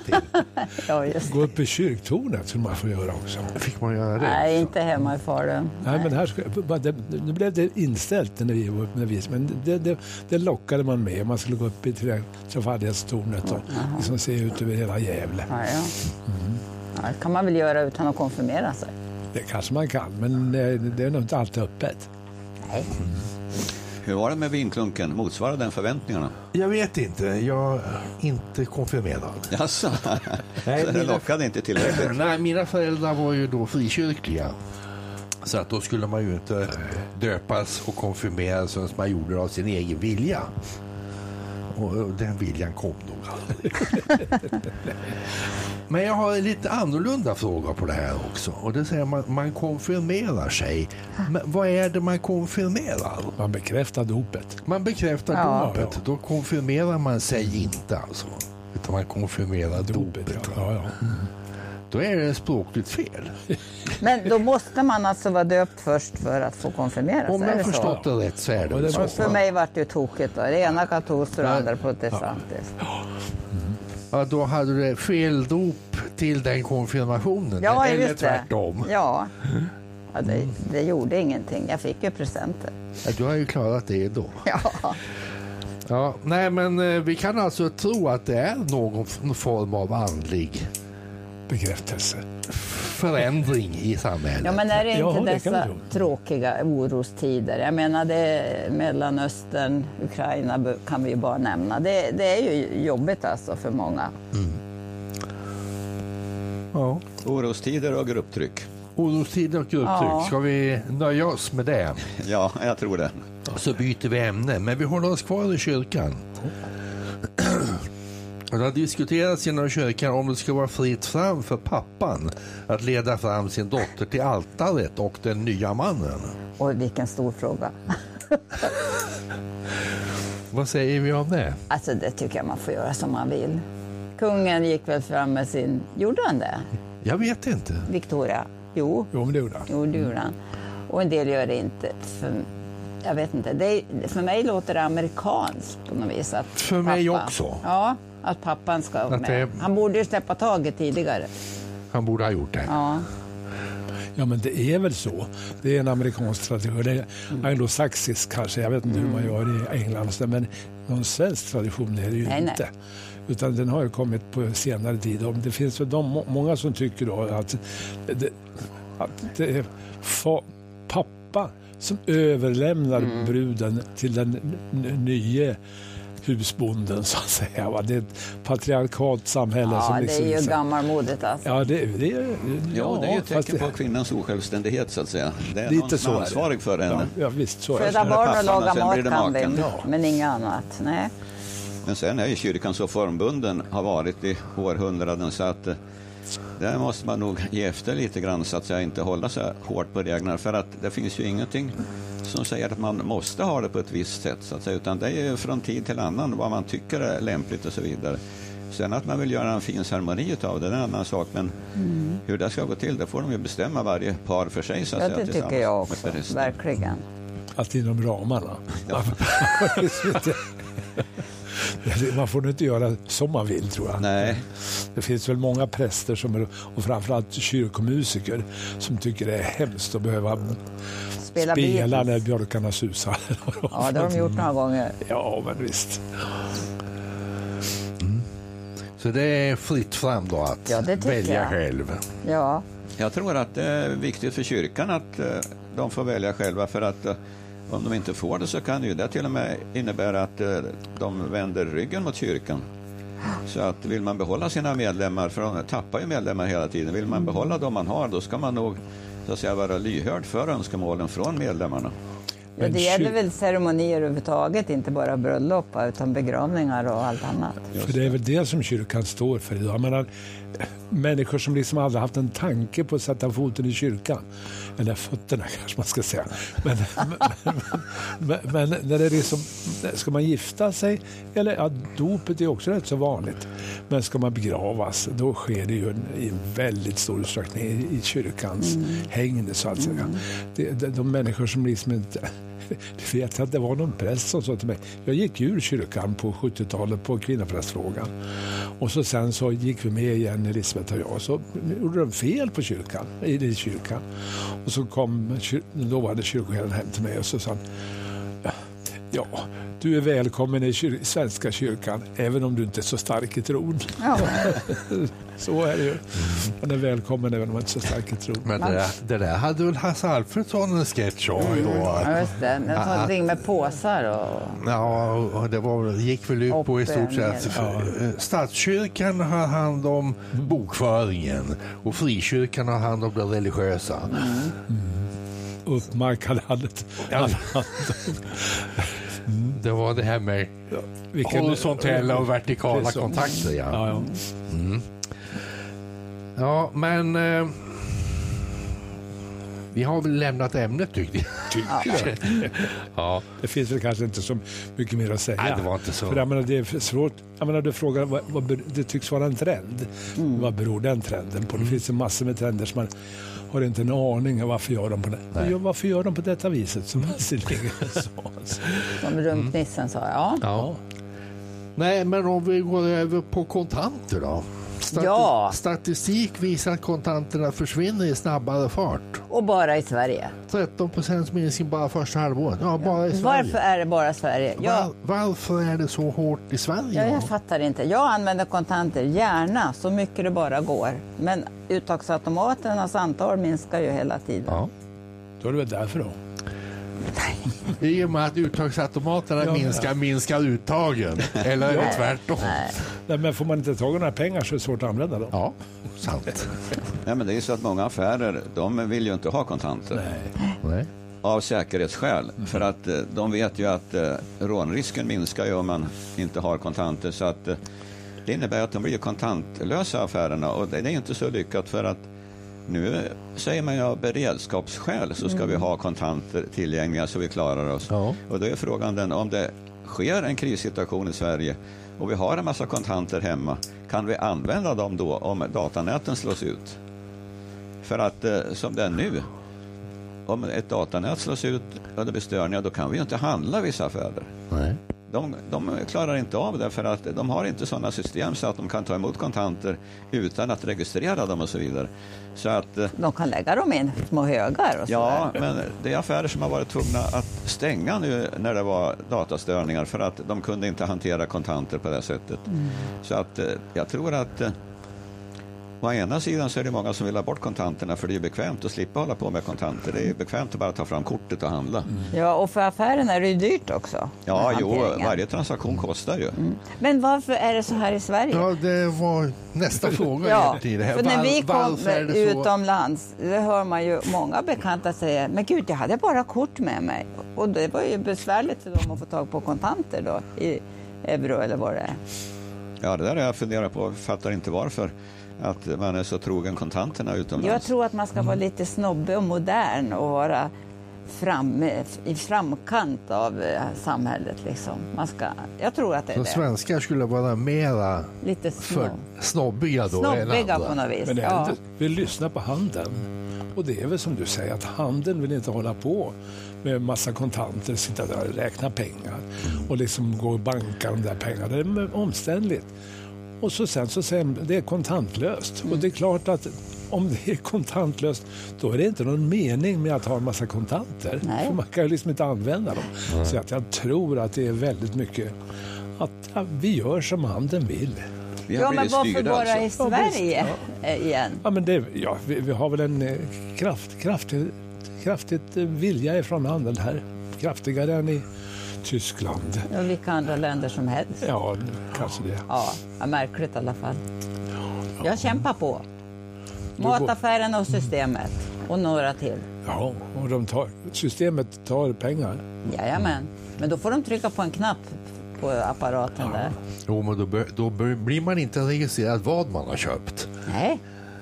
Ja, just. Gå upp i kyrktornet skulle man få göra också. Fick man göra det? Nej, också? Inte hemma i Falun. Nej, Nej, men här skulle, det, nu blev det inställt när vi var när vi, men det, det, det lockade man med. Man skulle gå upp i Trefaldighetstornet och mm. liksom se ut över hela Gävle. Ja, ja. Mm. Ja, det kan man väl göra utan att konfirmera sig? Det kanske man kan, men det, det är nog inte alltid öppet. Nej. Mm. Hur var det med vinklunken? Motsvarade den förväntningarna? Jag vet inte. Jag är inte konfirmerad. Jaså? Nej, så det lockade inte tillräckligt? Nej, mina föräldrar var ju då frikyrkliga. Så att då skulle man ju inte döpas och konfirmeras som man gjorde av sin egen vilja. och den viljan kom nog. Men jag har en lite annorlunda fråga på det här också. Och det säger man, man konfirmerar sig. Men vad är det man konfirmerar? Man bekräftar dopet. Man bekräftar ja, dopet. Ja. Då konfirmerar man sig inte alltså. Utan man konfirmerar dopet. dopet ja, ja. Mm. Då är det språkligt fel. Men då måste man alltså vara döpt först för att få konfirmera sig. Om jag förstått det rätt så är det, det så. För mig var det ju tokigt då. Det ena katolskt och det andra protestantiskt. Ja. Mm. Ja, då hade du fel dop till den konfirmationen. Ja, eller just tvärtom. Det. Ja, ja det, det gjorde ingenting. Jag fick ju presenter. Ja, du har ju klarat det då. Ja. Ja, nej men vi kan alltså tro att det är någon form av andlig bekräftelse. Förändring i samhället. Ja, men är det inte ja, det dessa tråkiga orostider? Jag menar, det Mellanöstern, Ukraina kan vi ju bara nämna. Det, det är ju jobbigt alltså för många. Mm. Ja. Orostider och grupptryck. Orostider och grupptryck. Ja. Ska vi nöja oss med det? Ja, jag tror det. Så byter vi ämne, men vi håller oss kvar i kyrkan. Det har diskuterats inom kyrkan om det ska vara fritt fram för pappan att leda fram sin dotter till altaret och den nya mannen. Och vilken stor fråga. Vad säger vi om det? Alltså det tycker jag man får göra som man vill. Kungen gick väl fram med sin... Gjorde han det? Jag vet inte. Victoria? Jo. Jo, men det gjorde han. Jo, det gjorde han. Och en del gör det inte. För, jag vet inte. Det är, för mig låter det amerikanskt på något vis. Att för pappa, mig också. Ja, att pappan ska vara med. Det... Han borde ju släppa taget tidigare. Han borde ha gjort det. Ja. Ja, men det är väl så. Det är en amerikansk tradition. Det är anglosaxisk kanske. Jag vet inte mm. hur man gör i England. Men någon svensk tradition är det ju nej, inte. Nej. Utan den har ju kommit på senare tid. Det finns väl de, många som tycker då att det, att det är fa, pappa som överlämnar mm. bruden till den n- nya husbonden så att säga. Va? Det är ett patriarkalt samhälle. Ja, som det liksom, är ju gammalmodigt alltså. Ja, det, det är, ja, det är ju ett tecken på kvinnans osjälvständighet så att säga. Det är lite någon som är ansvarig för henne. Ja, ja, visst, så föda barn och laga mat kan vi, ja. men inget annat. Nej. Men sen är ju kyrkan så formbunden, har varit i århundraden så att där måste man nog ge efter lite grann så att säga, inte hålla så hårt på reglerna, för att det finns ju ingenting som säger att man måste ha det på ett visst sätt så att säga, utan det är ju från tid till annan vad man tycker är lämpligt och så vidare. Sen att man vill göra en fin ceremoni av det, det är en annan sak, men mm. hur det ska gå till, det får de ju bestämma varje par för sig så att ja, säga. Det tycker jag också, verkligen. Allt inom ramarna. Ja. Man får inte göra som man vill, tror jag. Nej. Det finns väl många präster som är, och framförallt kyrkomusiker som tycker det är hemskt att behöva spela, spela när björkarna susar. Ja, det har de gjort några gånger. Ja, men visst. Mm. Så det är fritt fram då att ja, välja jag. själv. Ja. Jag tror att det är viktigt för kyrkan att de får välja själva, för att om de inte får det så kan ju det till och med innebära att de vänder ryggen mot kyrkan. Så att vill man behålla sina medlemmar, för de tappar ju medlemmar hela tiden, vill man behålla dem man har, då ska man nog så att säga vara lyhörd för önskemålen från medlemmarna. Ja, det gäller väl ceremonier överhuvudtaget, inte bara bröllop utan begravningar och allt annat. För det är väl det som kyrkan står för idag. Jag menar, människor som liksom aldrig haft en tanke på att sätta foten i kyrkan, eller fötterna kanske man ska säga, men, men, men, men när det är liksom, ska man gifta sig, eller ja, dopet är också rätt så vanligt, men ska man begravas, då sker det ju i en väldigt stor utsträckning i, i kyrkans mm. hängde så att säga. Mm. Det, de, de människor som liksom inte du vet att det var någon präst som sa till mig, jag gick ur kyrkan på sjuttiotalet på kvinnoprästfrågan, och så sen så gick vi med igen, Elisabeth och jag, så gjorde de fel på kyrkan, i kyrkan, och så kom då var det kyrkoherden hem till mig och så sa han, ja, du är välkommen i kyr- svenska kyrkan även om du inte är så stark i tron. Ja. Så är det ju. Man är välkommen även om man inte är så stark i tron. Men det där, det där hade väl Hasse Alfredson en sketch om då? Ja, just det. Det var någonting med påsar och... Ja, och det var, gick väl ut på i stort sett. Ja. Statskyrkan har hand om bokföringen och frikyrkan har hand om det religiösa. Mm. Mm. Uppmark hade hand om Mm. Det var det här med ja, horisontella och vertikala kontakter. Ja, ja, ja. Mm. ja men eh, vi har väl lämnat ämnet tyckte jag. Tycker jag. Ja. Det finns väl kanske inte så mycket mer att säga. Nej, det var inte så. För jag menar, det är svårt. Jag menar, du frågar, vad, vad, det tycks vara en trend. Mm. Vad beror den trenden på? Det mm. finns en massor med trender som man har inte en aning om varför gör de på det. Ja, varför gör de på detta viset? Som Som rumpnissen sa, ja. ja. Nej, men om vi går över på kontanter då? Stati- ja. Statistik visar att kontanterna försvinner i snabbare fart. Och bara i Sverige. tretton procent minskning bara första halvåret. Ja, bara i Sverige. Varför är det bara Sverige? Jag... Var, varför är det så hårt i Sverige? Ja, jag fattar inte. Jag använder kontanter gärna så mycket det bara går. Men uttagsautomaternas antal minskar ju hela tiden. Ja. Då är det väl därför då? I och med att uttagsautomaterna ja, minskar, ja. minskar uttagen. Eller är det tvärtom? Nej. Nej, men får man inte ta några pengar så är det svårt att använda dem. Ja, sant. Nej, men det är ju så att många affärer, de vill ju inte ha kontanter. Nej. Nej. Av säkerhetsskäl. Mm. För att de vet ju att eh, rånrisken minskar ju om man inte har kontanter. Så att eh, det innebär att de blir kontantlösa affärerna. Och det är inte så lyckat för att nu säger man ju av beredskapsskäl så ska mm. vi ha kontanter tillgängliga så vi klarar oss. Ja. Och då är frågan den, om det sker en krissituation i Sverige och vi har en massa kontanter hemma, kan vi använda dem då om datanäten slås ut? För att eh, som det är nu, om ett datanät slås ut och det blir störningar, då kan vi ju inte handla vissa affärer. Nej. De, de klarar inte av det för att de har inte sådana system så att de kan ta emot kontanter utan att registrera dem och så vidare. Så att, de kan lägga dem in små högar och så. Ja, men det är affärer som har varit tvungna att stänga nu när det var datastörningar för att de kunde inte hantera kontanter på det sättet. Mm. Så att jag tror att å ena sidan så är det många som vill ha bort kontanterna för det är bekvämt att slippa hålla på med kontanter. Det är bekvämt att bara ta fram kortet och handla. Mm. Ja, och för affären är det ju dyrt också. Ja, jo, varje transaktion kostar ju. Mm. Men varför är det så här i Sverige? Ja, det var nästa fråga. Ja, i det här. för när vi kommer så... utomlands, det hör man ju många bekanta säga, men gud, jag hade bara kort med mig. Och det var ju besvärligt för dem att få tag på kontanter då, i euro eller vad det är. Ja, det där har jag funderat på, fattar inte varför. Att man är så trogen kontanterna utomlands. Jag tror att man ska vara lite snobbig och modern och vara fram, i framkant av samhället. Liksom. Man ska, jag tror att det är så det. Svenskar skulle vara mera lite snobb. för snobbiga då. Snobbiga på något vis. Men det är ja. inte, vi lyssnar på handeln. Och det är väl som du säger att handeln vill inte hålla på med massa kontanter, sitta där och räkna pengar och liksom gå och banka de där pengarna. Det är omständligt. Och så sen så säger det är kontantlöst. Mm. Och det är klart att om det är kontantlöst då är det inte någon mening med att ha en massa kontanter. Nej. För man kan ju liksom inte använda dem. Mm. Så att jag tror att det är väldigt mycket att ja, vi gör som handeln vill. Ja, men varför bara i Sverige ja, igen? Ja, men det, ja, vi, vi har väl en kraft, kraftigt, kraftigt vilja ifrån handeln här. Kraftigare än i Tyskland. Ja, vilka andra länder som helst. Ja, kanske det. Ja, märkligt i alla fall. Jag kämpar på. Mataffären och systemet. Och några till. Ja, och de tar, systemet tar pengar. Jajamän. Men då får de trycka på en knapp på apparaten ja. där. Jo, men då, bör, då bör, blir man inte registrerad vad man har köpt. Nej.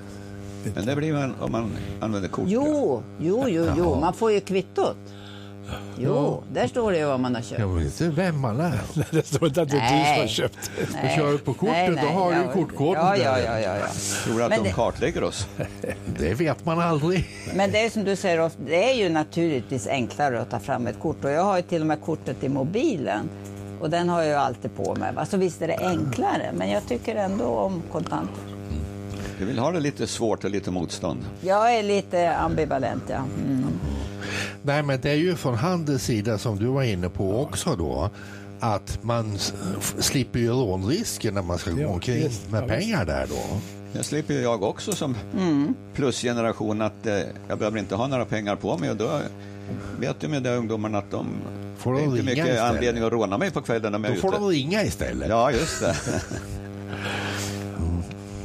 Men det blir man om man använder kort. Jo, jo, jo, jo. Man får ju kvittot. Jo, ja. Där står det ju vad man har köpt. Jag vet inte vem man är. Det står inte att det är du som har köpt. Du kör på kortet, nej, nej, då har ja, du kortkoden ja, ja, ja, ja, ja. Tror att men de det... kartlägger oss? Det vet man aldrig. Men det är som du säger, det är ju naturligtvis enklare att ta fram ett kort. Och jag har ju till och med kortet i mobilen. Och den har jag ju alltid på mig. Så visst är det enklare, men jag tycker ändå om kontanter. Du vill ha det lite svårt och lite motstånd? Jag är lite ambivalent, ja. Mm. Nej, men det är ju från handelns sida som du var inne på också då, att man slipper ju rånrisken när man ska gå omkring just, med ja, pengar där då. Jag slipper ju jag också som mm. plusgeneration att eh, jag behöver inte ha några pengar på mig och då vet du med de ungdomarna att de får de inte mycket istället. Anledning att råna mig på kvällen när jag är ute. Då får de ringa istället. Ja, just det. mm.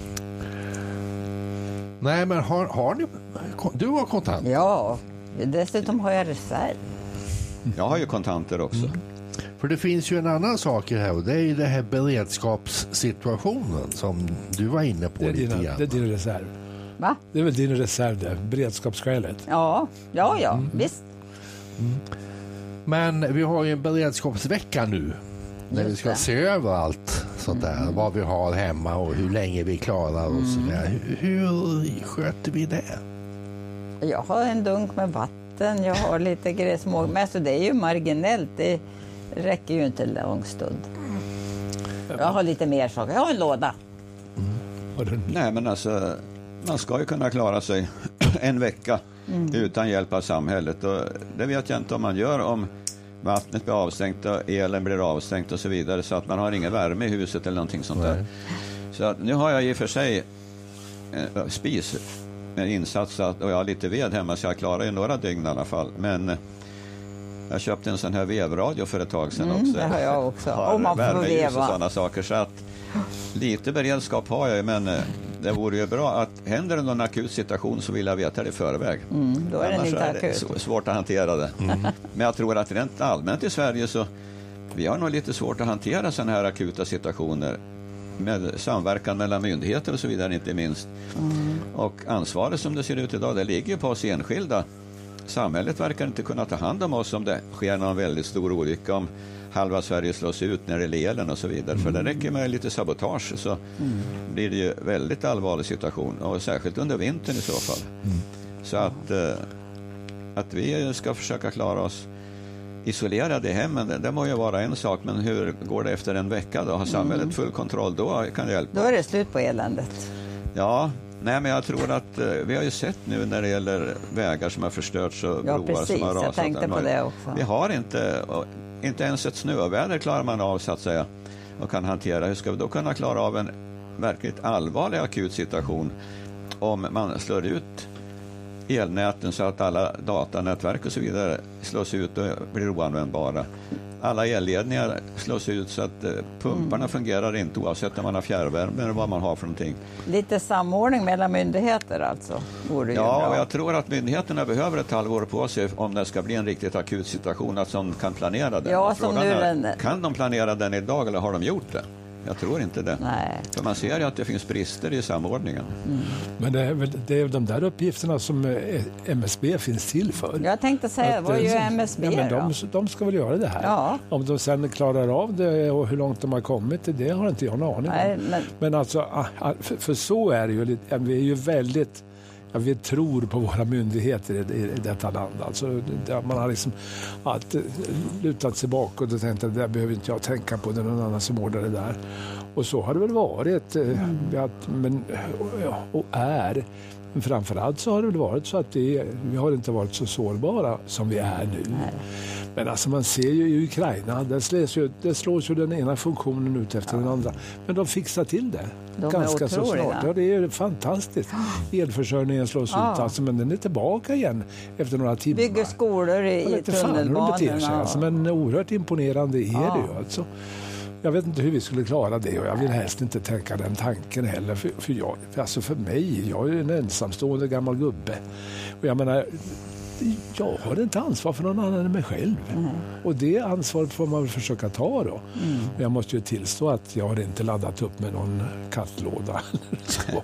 Nej, men har, har ni, du har kontant? Ja. Dessutom har jag reserv. Jag har ju kontanter också. Mm. För det finns ju en annan sak här, och det är ju det här beredskapssituationen som du var inne på det är lite dina, grann. Det är din reserv. Va? Det är väl din reserv det, beredskapsskälet. Ja, ja, ja, Mm. visst. Mm. Men vi har ju en beredskapsvecka nu. När Just vi ska det. se över allt sånt där. Mm. Vad vi har hemma och hur länge vi klarar oss. Mm. Hur, hur sköter vi det? Jag har en dunk med vatten, jag har lite gräsmål. Men alltså det är ju marginellt, det räcker ju inte en lång stund. Jag har lite mer saker, jag har en låda. Mm. Nej, men alltså, man ska ju kunna klara sig en vecka mm. utan hjälp av samhället. Och det vet jag inte om man gör om vattnet blir avstängt och elen blir avstängt och så vidare, så att man har ingen värme i huset eller någonting sånt där. Så att nu har jag i och för sig eh, spis med insats att, och jag har lite ved hemma, så jag klarar ju några dygn i alla fall. Men eh, jag köpte en sån här vevradio för ett tag sedan Mm, också. det har jag också. Har Och man får värmeljus veva. och sådana saker, så att lite beredskap har jag ju, men eh, det vore ju bra att händer det någon akut situation så vill jag veta det i förväg. Mm, då är den Annars inte är det akut. så- svårt att hantera det. Mm. Men jag tror att rent allmänt i Sverige så vi har nog lite svårt att hantera sådana här akuta situationer med samverkan mellan myndigheter och så vidare, inte minst. Mm. Och ansvaret som det ser ut idag, det ligger på oss enskilda. Samhället verkar inte kunna ta hand om oss om det sker någon väldigt stor olycka, om halva Sverige slås ut när det är elen och så vidare. För det räcker med lite sabotage så Mm. blir det ju väldigt allvarlig situation, och särskilt under vintern i så fall. Så att, eh, att vi ska försöka klara oss isolerade i hemmen, det, det må ju vara en sak, men hur går det efter en vecka då? Har samhället Mm. full kontroll då? Kan det hjälpa? Då är det slut på eländet. Ja, nej, men jag tror att eh, vi har ju sett nu när det gäller vägar som har förstörts och Ja, broar precis. som har Jag rasat. tänkte på Men det också. Vi har inte, och inte ens ett snöväder klarar man av så att säga och kan hantera. Hur ska vi då kunna klara av en verkligt allvarlig akut situation om man slår ut elnäten så att alla datanätverk och så vidare slås ut och blir oanvändbara. Alla elledningar slås ut så att eh, pumparna Mm. fungerar inte oavsett om man har fjärrvärme eller vad man har för någonting. Lite samordning mellan myndigheter alltså, vore ju Ja, bra. och jag tror att myndigheterna behöver ett halvår på sig om det ska bli en riktigt akut situation, att de kan planera den. Ja, Och som frågan nu är, den- kan de planera den idag eller har de gjort det? Jag tror inte det. Nej. För man ser ju att det finns brister i samordningen. Men det är väl det är de där uppgifterna som eh, M S B finns till för. Jag tänkte säga, Att, vad eh, gör M S B ja, men de, då? de ska väl göra det här. Ja. Om de sen klarar av det och hur långt de har kommit, det har inte jag en aning om. Nej, men- men alltså, ah, ah, för, för så är det ju. lite- ja, Vi är ju väldigt... Ja, vi tror på våra myndigheter i, i, i detta land. Alltså, det, man har liksom att, lutat sig bakåt och tänkt att det där behöver inte jag tänka på, det är någon annan som ordnar det där. Och så har det väl varit. Mm. Att, men, och, och är. Men framförallt så har det väl varit så att det, vi har inte varit så sårbara som vi är nu. Nej. Men alltså man ser ju i Ukraina, där slås ju, där slås ju den ena funktionen ut efter den andra. Men de fixar till det De är ganska så otroliga. snart. Ja, det är ju fantastiskt. Elförsörjningen slås Ja. ut alltså, men den är tillbaka igen efter några timmar. Bygger skolor i, Jag i vet inte fan hur de beter sig, tunnelbanorna. alltså, men oerhört imponerande är Ja. det ju alltså. Jag vet inte hur vi skulle klara det, och jag vill helst inte tänka den tanken heller. För, för, jag, alltså för mig, jag är ju en ensamstående gammal gubbe. Och jag menar, jag har inte ansvar för någon annan än mig själv. Mm. Och det ansvaret får man väl försöka ta då. Mm. Men jag måste ju tillstå att jag har inte laddat upp med någon kattlåda. Nej,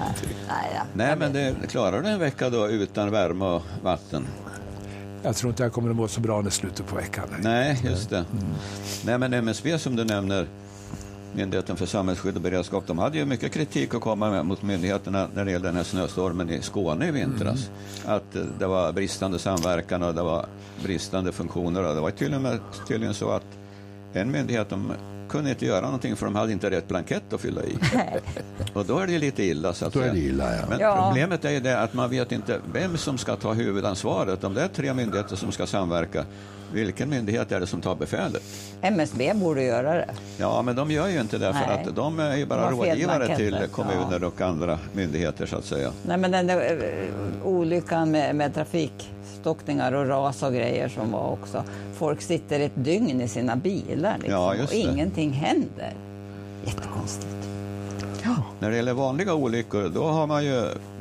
ja. Nej, men det, klarar du en vecka då utan värme och vatten? Jag tror inte jag kommer att må så bra när slutet på veckan. Nej, just det. Nej, men M S B som du nämner, Myndigheten för samhällsskydd och beredskap, de hade ju mycket kritik att komma med mot myndigheterna när det gällde den här snöstormen i Skåne i vintras. Mm. Att eh, det var bristande samverkan och det var bristande funktioner. Och det var tydligen, med, tydligen så att en myndighet de kunde inte göra någonting för de hade inte rätt blankett att fylla i. Och då är det ju lite illa. Så att Då är säga. det illa, ja. Men Ja. problemet är ju det att man vet inte vem som ska ta huvudansvaret. Om det är tre myndigheter som ska samverka, vilken myndighet är det som tar befälet? M S B borde göra det. Ja, men de gör ju inte det, för Nej. att de är ju bara De har fel rådgivare blanketter, till kommuner och andra myndigheter så att säga. Nej, men den där eh, olyckan med, med trafikstockningar och ras och grejer som var också. Folk sitter ett dygn i sina bilar liksom, Ja, just och det. ingenting händer. Jättekonstigt. När det gäller vanliga olyckor, då har man ju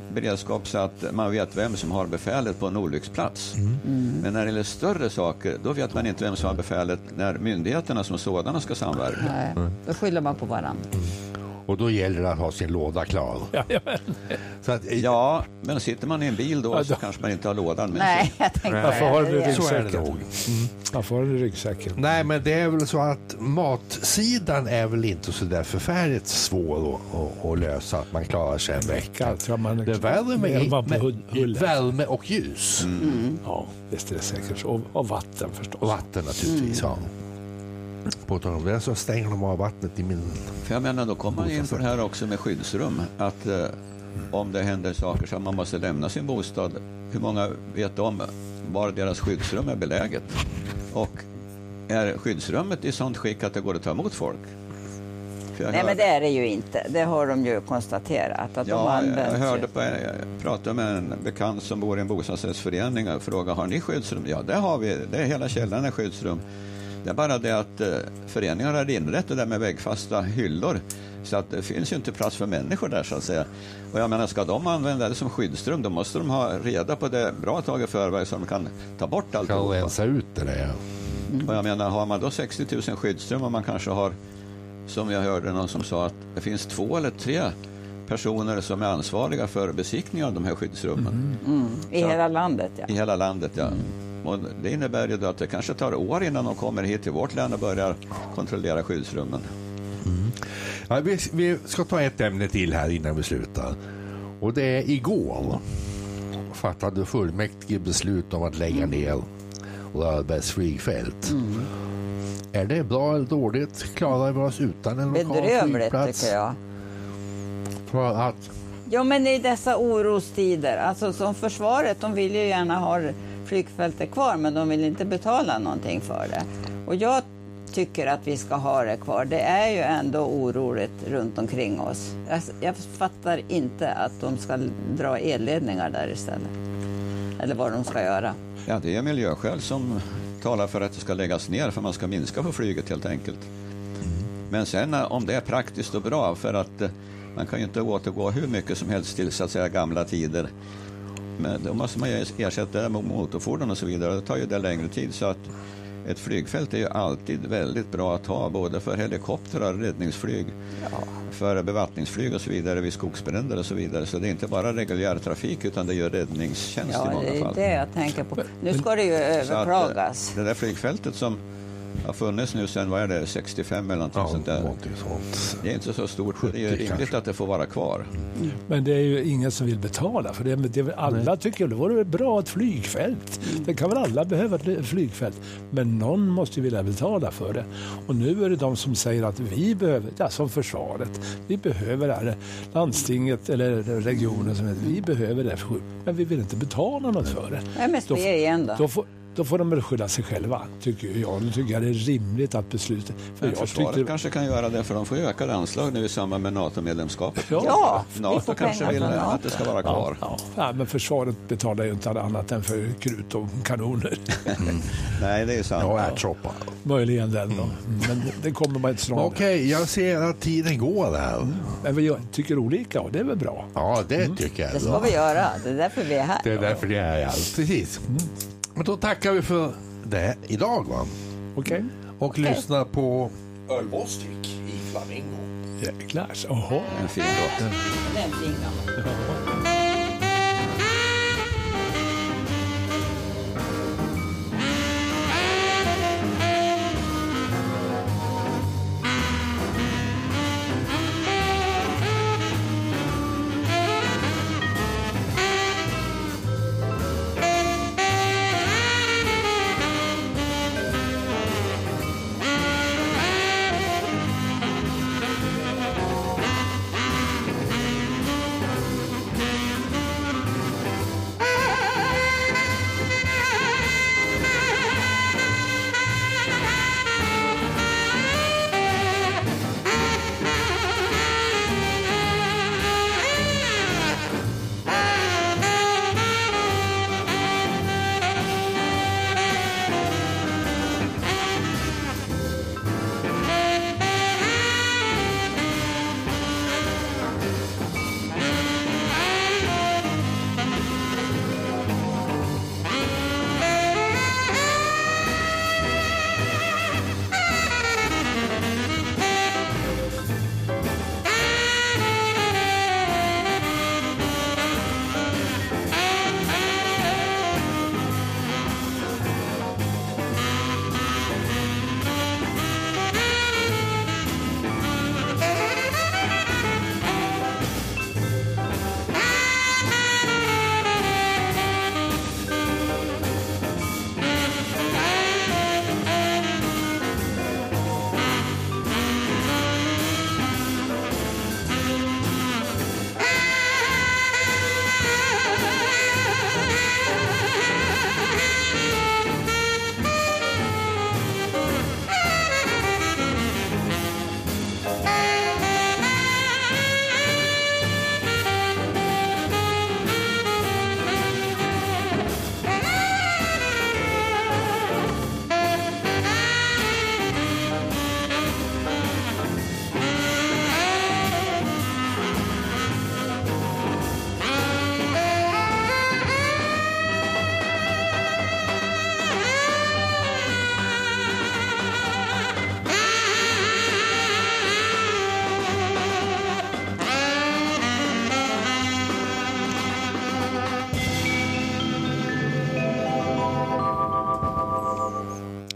beredskap så att man vet vem som har befälet på en olycksplats. Mm. Mm. Men när det gäller större saker, då vet man inte vem som har befälet när myndigheterna som sådana ska samverka. Nej, då skyller man på varandra. Och då gäller det att ha sin låda klar. Ja, ja. Så att, ja, men sitter man i en bil då, Ja, då. så kanske man inte har lådan med Nej, sig. jag tänkte Varför har du det. Så är det ryggsäcken? nog. Varför har du ryggsäcken? Nej, men det är väl så att matsidan är väl inte så där förfärligt svår att, att, att lösa, att man klarar sig en vecka. Jag tror man Det är värme, Elva med, på hull- med hullet. värme och ljus. Mm. Ja, visst är det säkert. Och, och vatten förstås. Och vatten naturligtvis, ja. På tal om det så stänger de av vattnet i min... För jag menar, då kommer man in på det här också med skyddsrum. Att eh, om det händer saker så man måste lämna sin bostad. Hur många vet om var deras skyddsrum är beläget? Och är skyddsrummet i sånt skick att det går att ta emot folk? För jag Nej, hör- men det är det ju inte. Det har de ju konstaterat. Att de Ja, jag används hörde ju. på, jag pratade med en bekant som bor i en bostadsrättsförening och frågade, har ni skyddsrum? Ja, det har vi. Det är hela källaren är skyddsrum. Det är bara det att eh, föreningar har inrett det där med väggfasta hyllor, så att det finns ju inte plats för människor där, så att säga. Och jag menar, ska de använda det som skyddsrum, då måste de ha reda på det bra tag i förväg så de kan ta bort allt. Kan rensa ut det där. Och jag menar, har man då sextio tusen skyddsrum och man kanske har, som jag hörde någon som sa, att det finns två eller tre personer som är ansvariga för besiktning av de här skyddsrummen. Mm. I Så- hela landet, ja. I hela landet, ja. Och det innebär ju då att det kanske tar år innan de kommer hit till vårt land och börjar kontrollera skyddsrummen. Ja, vi, vi ska ta ett ämne till här innan vi slutar. Och det är igår fattade fullmäktige beslut om att lägga ner Rörbergs flygfält. Mm. Är det bra eller dåligt? Klarar vi oss utan en lokal Bedrövligt, flygplats? tycker jag. För att Ja, men i dessa orostider, alltså som försvaret, de vill ju gärna ha flygfältet kvar, men de vill inte betala någonting för det. Och jag tycker att vi ska ha det kvar. Det är ju ändå oroligt runt omkring oss. Jag, jag fattar inte att de ska dra elledningar där istället. Eller vad de ska göra. Ja, det är miljöskäl som talar för att det ska läggas ner, för man ska minska på flyget helt enkelt. Men sen eh, om det är praktiskt och bra, för att eh, man kan ju inte återgå hur mycket som helst till, så att säga, gamla tider. Men då måste man ju ersätta det med motorfordon och så vidare. Det tar ju det längre tid, så att ett flygfält är ju alltid väldigt bra att ha, både för helikoptrar, räddningsflyg, ja. för bevattningsflyg och så vidare, vid skogsbränder och så vidare. Så det är inte bara reguljär trafik, utan det gör räddningstjänst Ja, i många det är fall. det jag tänker på. Nu ska det ju Så att, överklagas. eh, det där flygfältet som har funnits nu sen, vad är det, sextiofem eller någonting Ja, sånt där. någonting sånt. Det är inte så stort. Det är ju rimligt kanske. att det får vara kvar. Men det är ju ingen som vill betala för det. Men det är väl, alla tycker det vore bra ett flygfält. Det kan väl alla behöva ett flygfält. Men någon måste ju vilja betala för det. Och nu är det de som säger att vi behöver, ja, som försvaret, vi behöver det här. Landstinget eller regionen som heter, vi behöver det. Men vi vill inte betala något för det. M S B Då- igen då. Då får, då får de väl skylla sig själva, tycker jag. Då tycker jag det är rimligt att besluta. För Men jag försvaret tyckte, kanske kan göra det, för de får ju ökade anslag nu i samband med NATO-medlemskapet. Ja, vi NATO får kanske pengar vill från NATO. att det ska vara kvar. Ja, ja. Ja, men försvaret betalar ju inte annat än för krut och kanoner. Nej, det är sant. Ja, ärtsoppa. Möjligen den då. Men det kommer man inte så långt. Okej, jag ser att tiden går här. Men vi tycker olika och det är väl bra. Ja, det tycker jag är Det ska bra. vi göra. Det är därför vi är här. Det är därför det är här. Precis. Men då tackar vi för det idag, va? Okej. Och lyssnar på Ölbåstryck i Flamingo. Jäklar. Oho. En fin låt. Det är en fin gammal.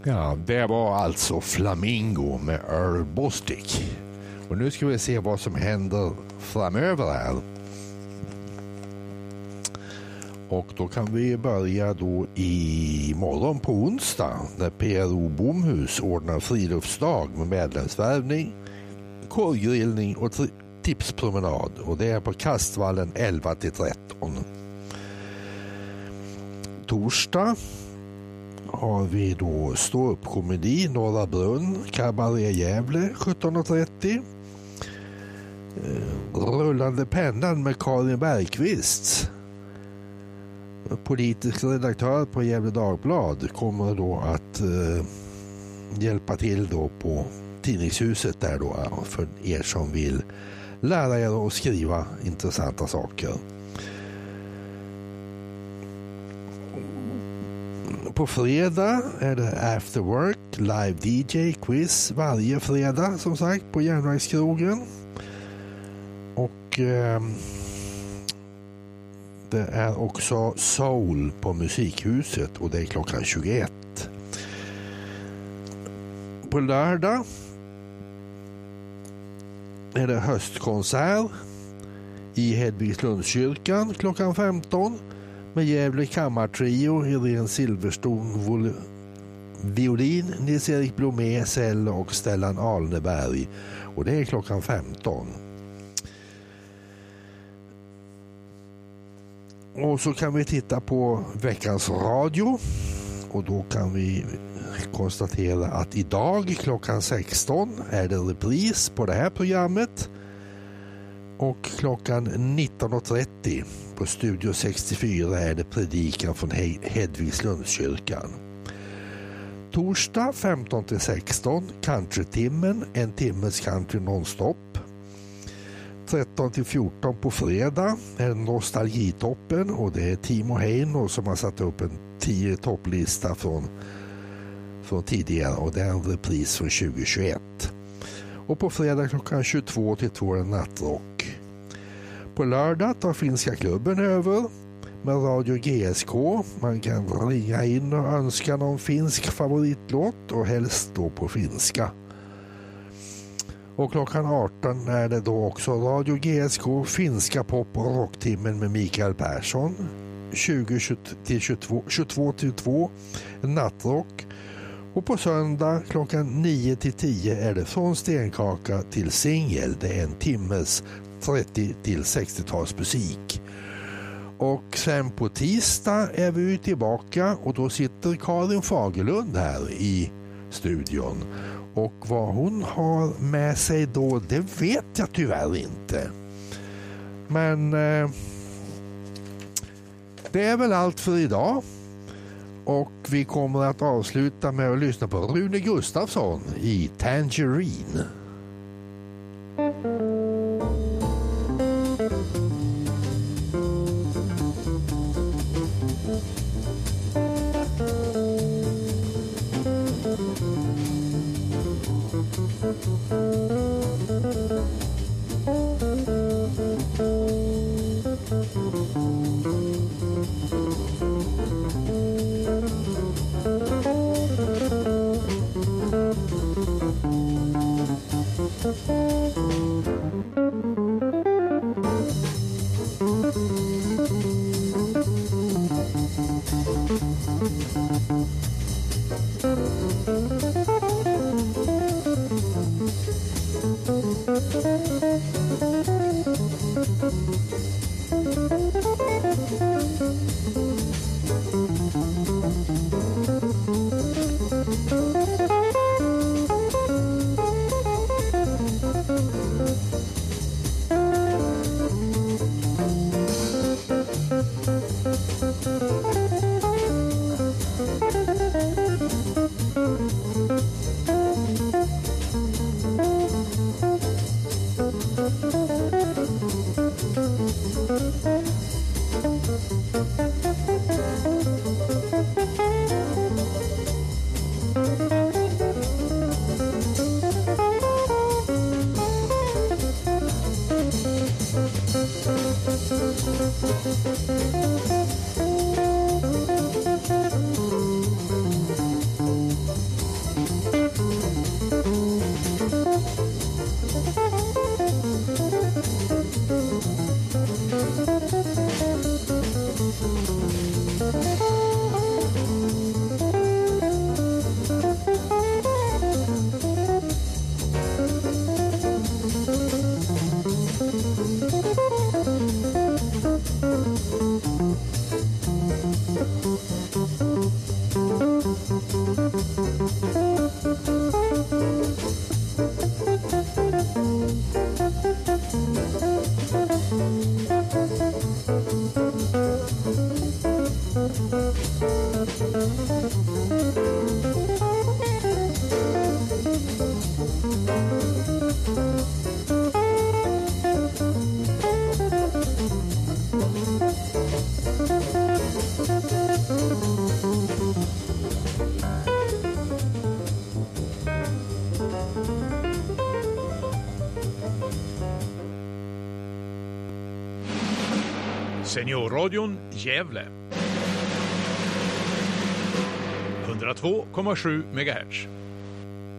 Ja, det var alltså Flamingo med Earl Bostic. Och nu ska vi se vad som händer framöver här. Och då kan vi börja då i morgon på onsdag när P R O Bomhus ordnar friluftsdag med medlemsvärvning, korvgrillning och tri- tipspromenad. Och det är på Kastvallen elva till tretton. Torsdag har vi då stå upp komedi Norra Brunn, Cabaret Gävle sjutton trettio. Rullande pennan med Karin Bergqvist, politisk redaktör på Gävle Dagblad, kommer då att eh, hjälpa till då på tidningshuset där då för er som vill lära er att skriva intressanta saker. På fredag är det After Work, live D J, quiz varje fredag som sagt på Järnvägskrogen. Och eh, det är också soul på Musikhuset och det är klockan tjugoett. På lördag är det höstkonsert i Hedvigslundskyrkan klockan femton med Gävle Kammartrio, Irene Silverstone vol- violin, Nils-Erik Blomé, Cell och Stellan Alneberg, och det är klockan femton. Och så kan vi titta på veckans radio och då kan vi konstatera att idag klockan sexton är det repris på det här programmet och klockan nitton trettio på Studio sextiofyra är det predikan från Hedvigslundskyrkan. Torsdag femton till sexton countrytimmen, en timmes country nonstop. tretton till fjorton på fredag är det nostalgitoppen och det är Timo Heino som har satt upp en tio topplista från, från tidigare och det är en repris från tjugo tjugoett. Och på fredag klockan tjugotvå till två är det nattrock. På lördag tar Finska klubben över med Radio G S K. Man kan ringa in och önska någon finsk favoritlåt och helst då på finska. Och klockan arton är det då också Radio G S K, finska pop- och rocktimmen med Mikael Persson. tjugo till tjugotvå, tjugotvå till två nattrock. Och på söndag klockan nio till tio är det från stenkaka till singel. Det är en timmes trettio till sextiotalsmusik. Och sen på tisdag är vi tillbaka och då sitter Karin Fagerlund här i studion. Och vad hon har med sig då, det vet jag tyvärr inte. Men eh, det är väl allt för idag. Och vi kommer att avsluta med att lyssna på Rune Gustafsson i Tangerine. Seniorradion Gävle. hundratvå komma sju megahertz.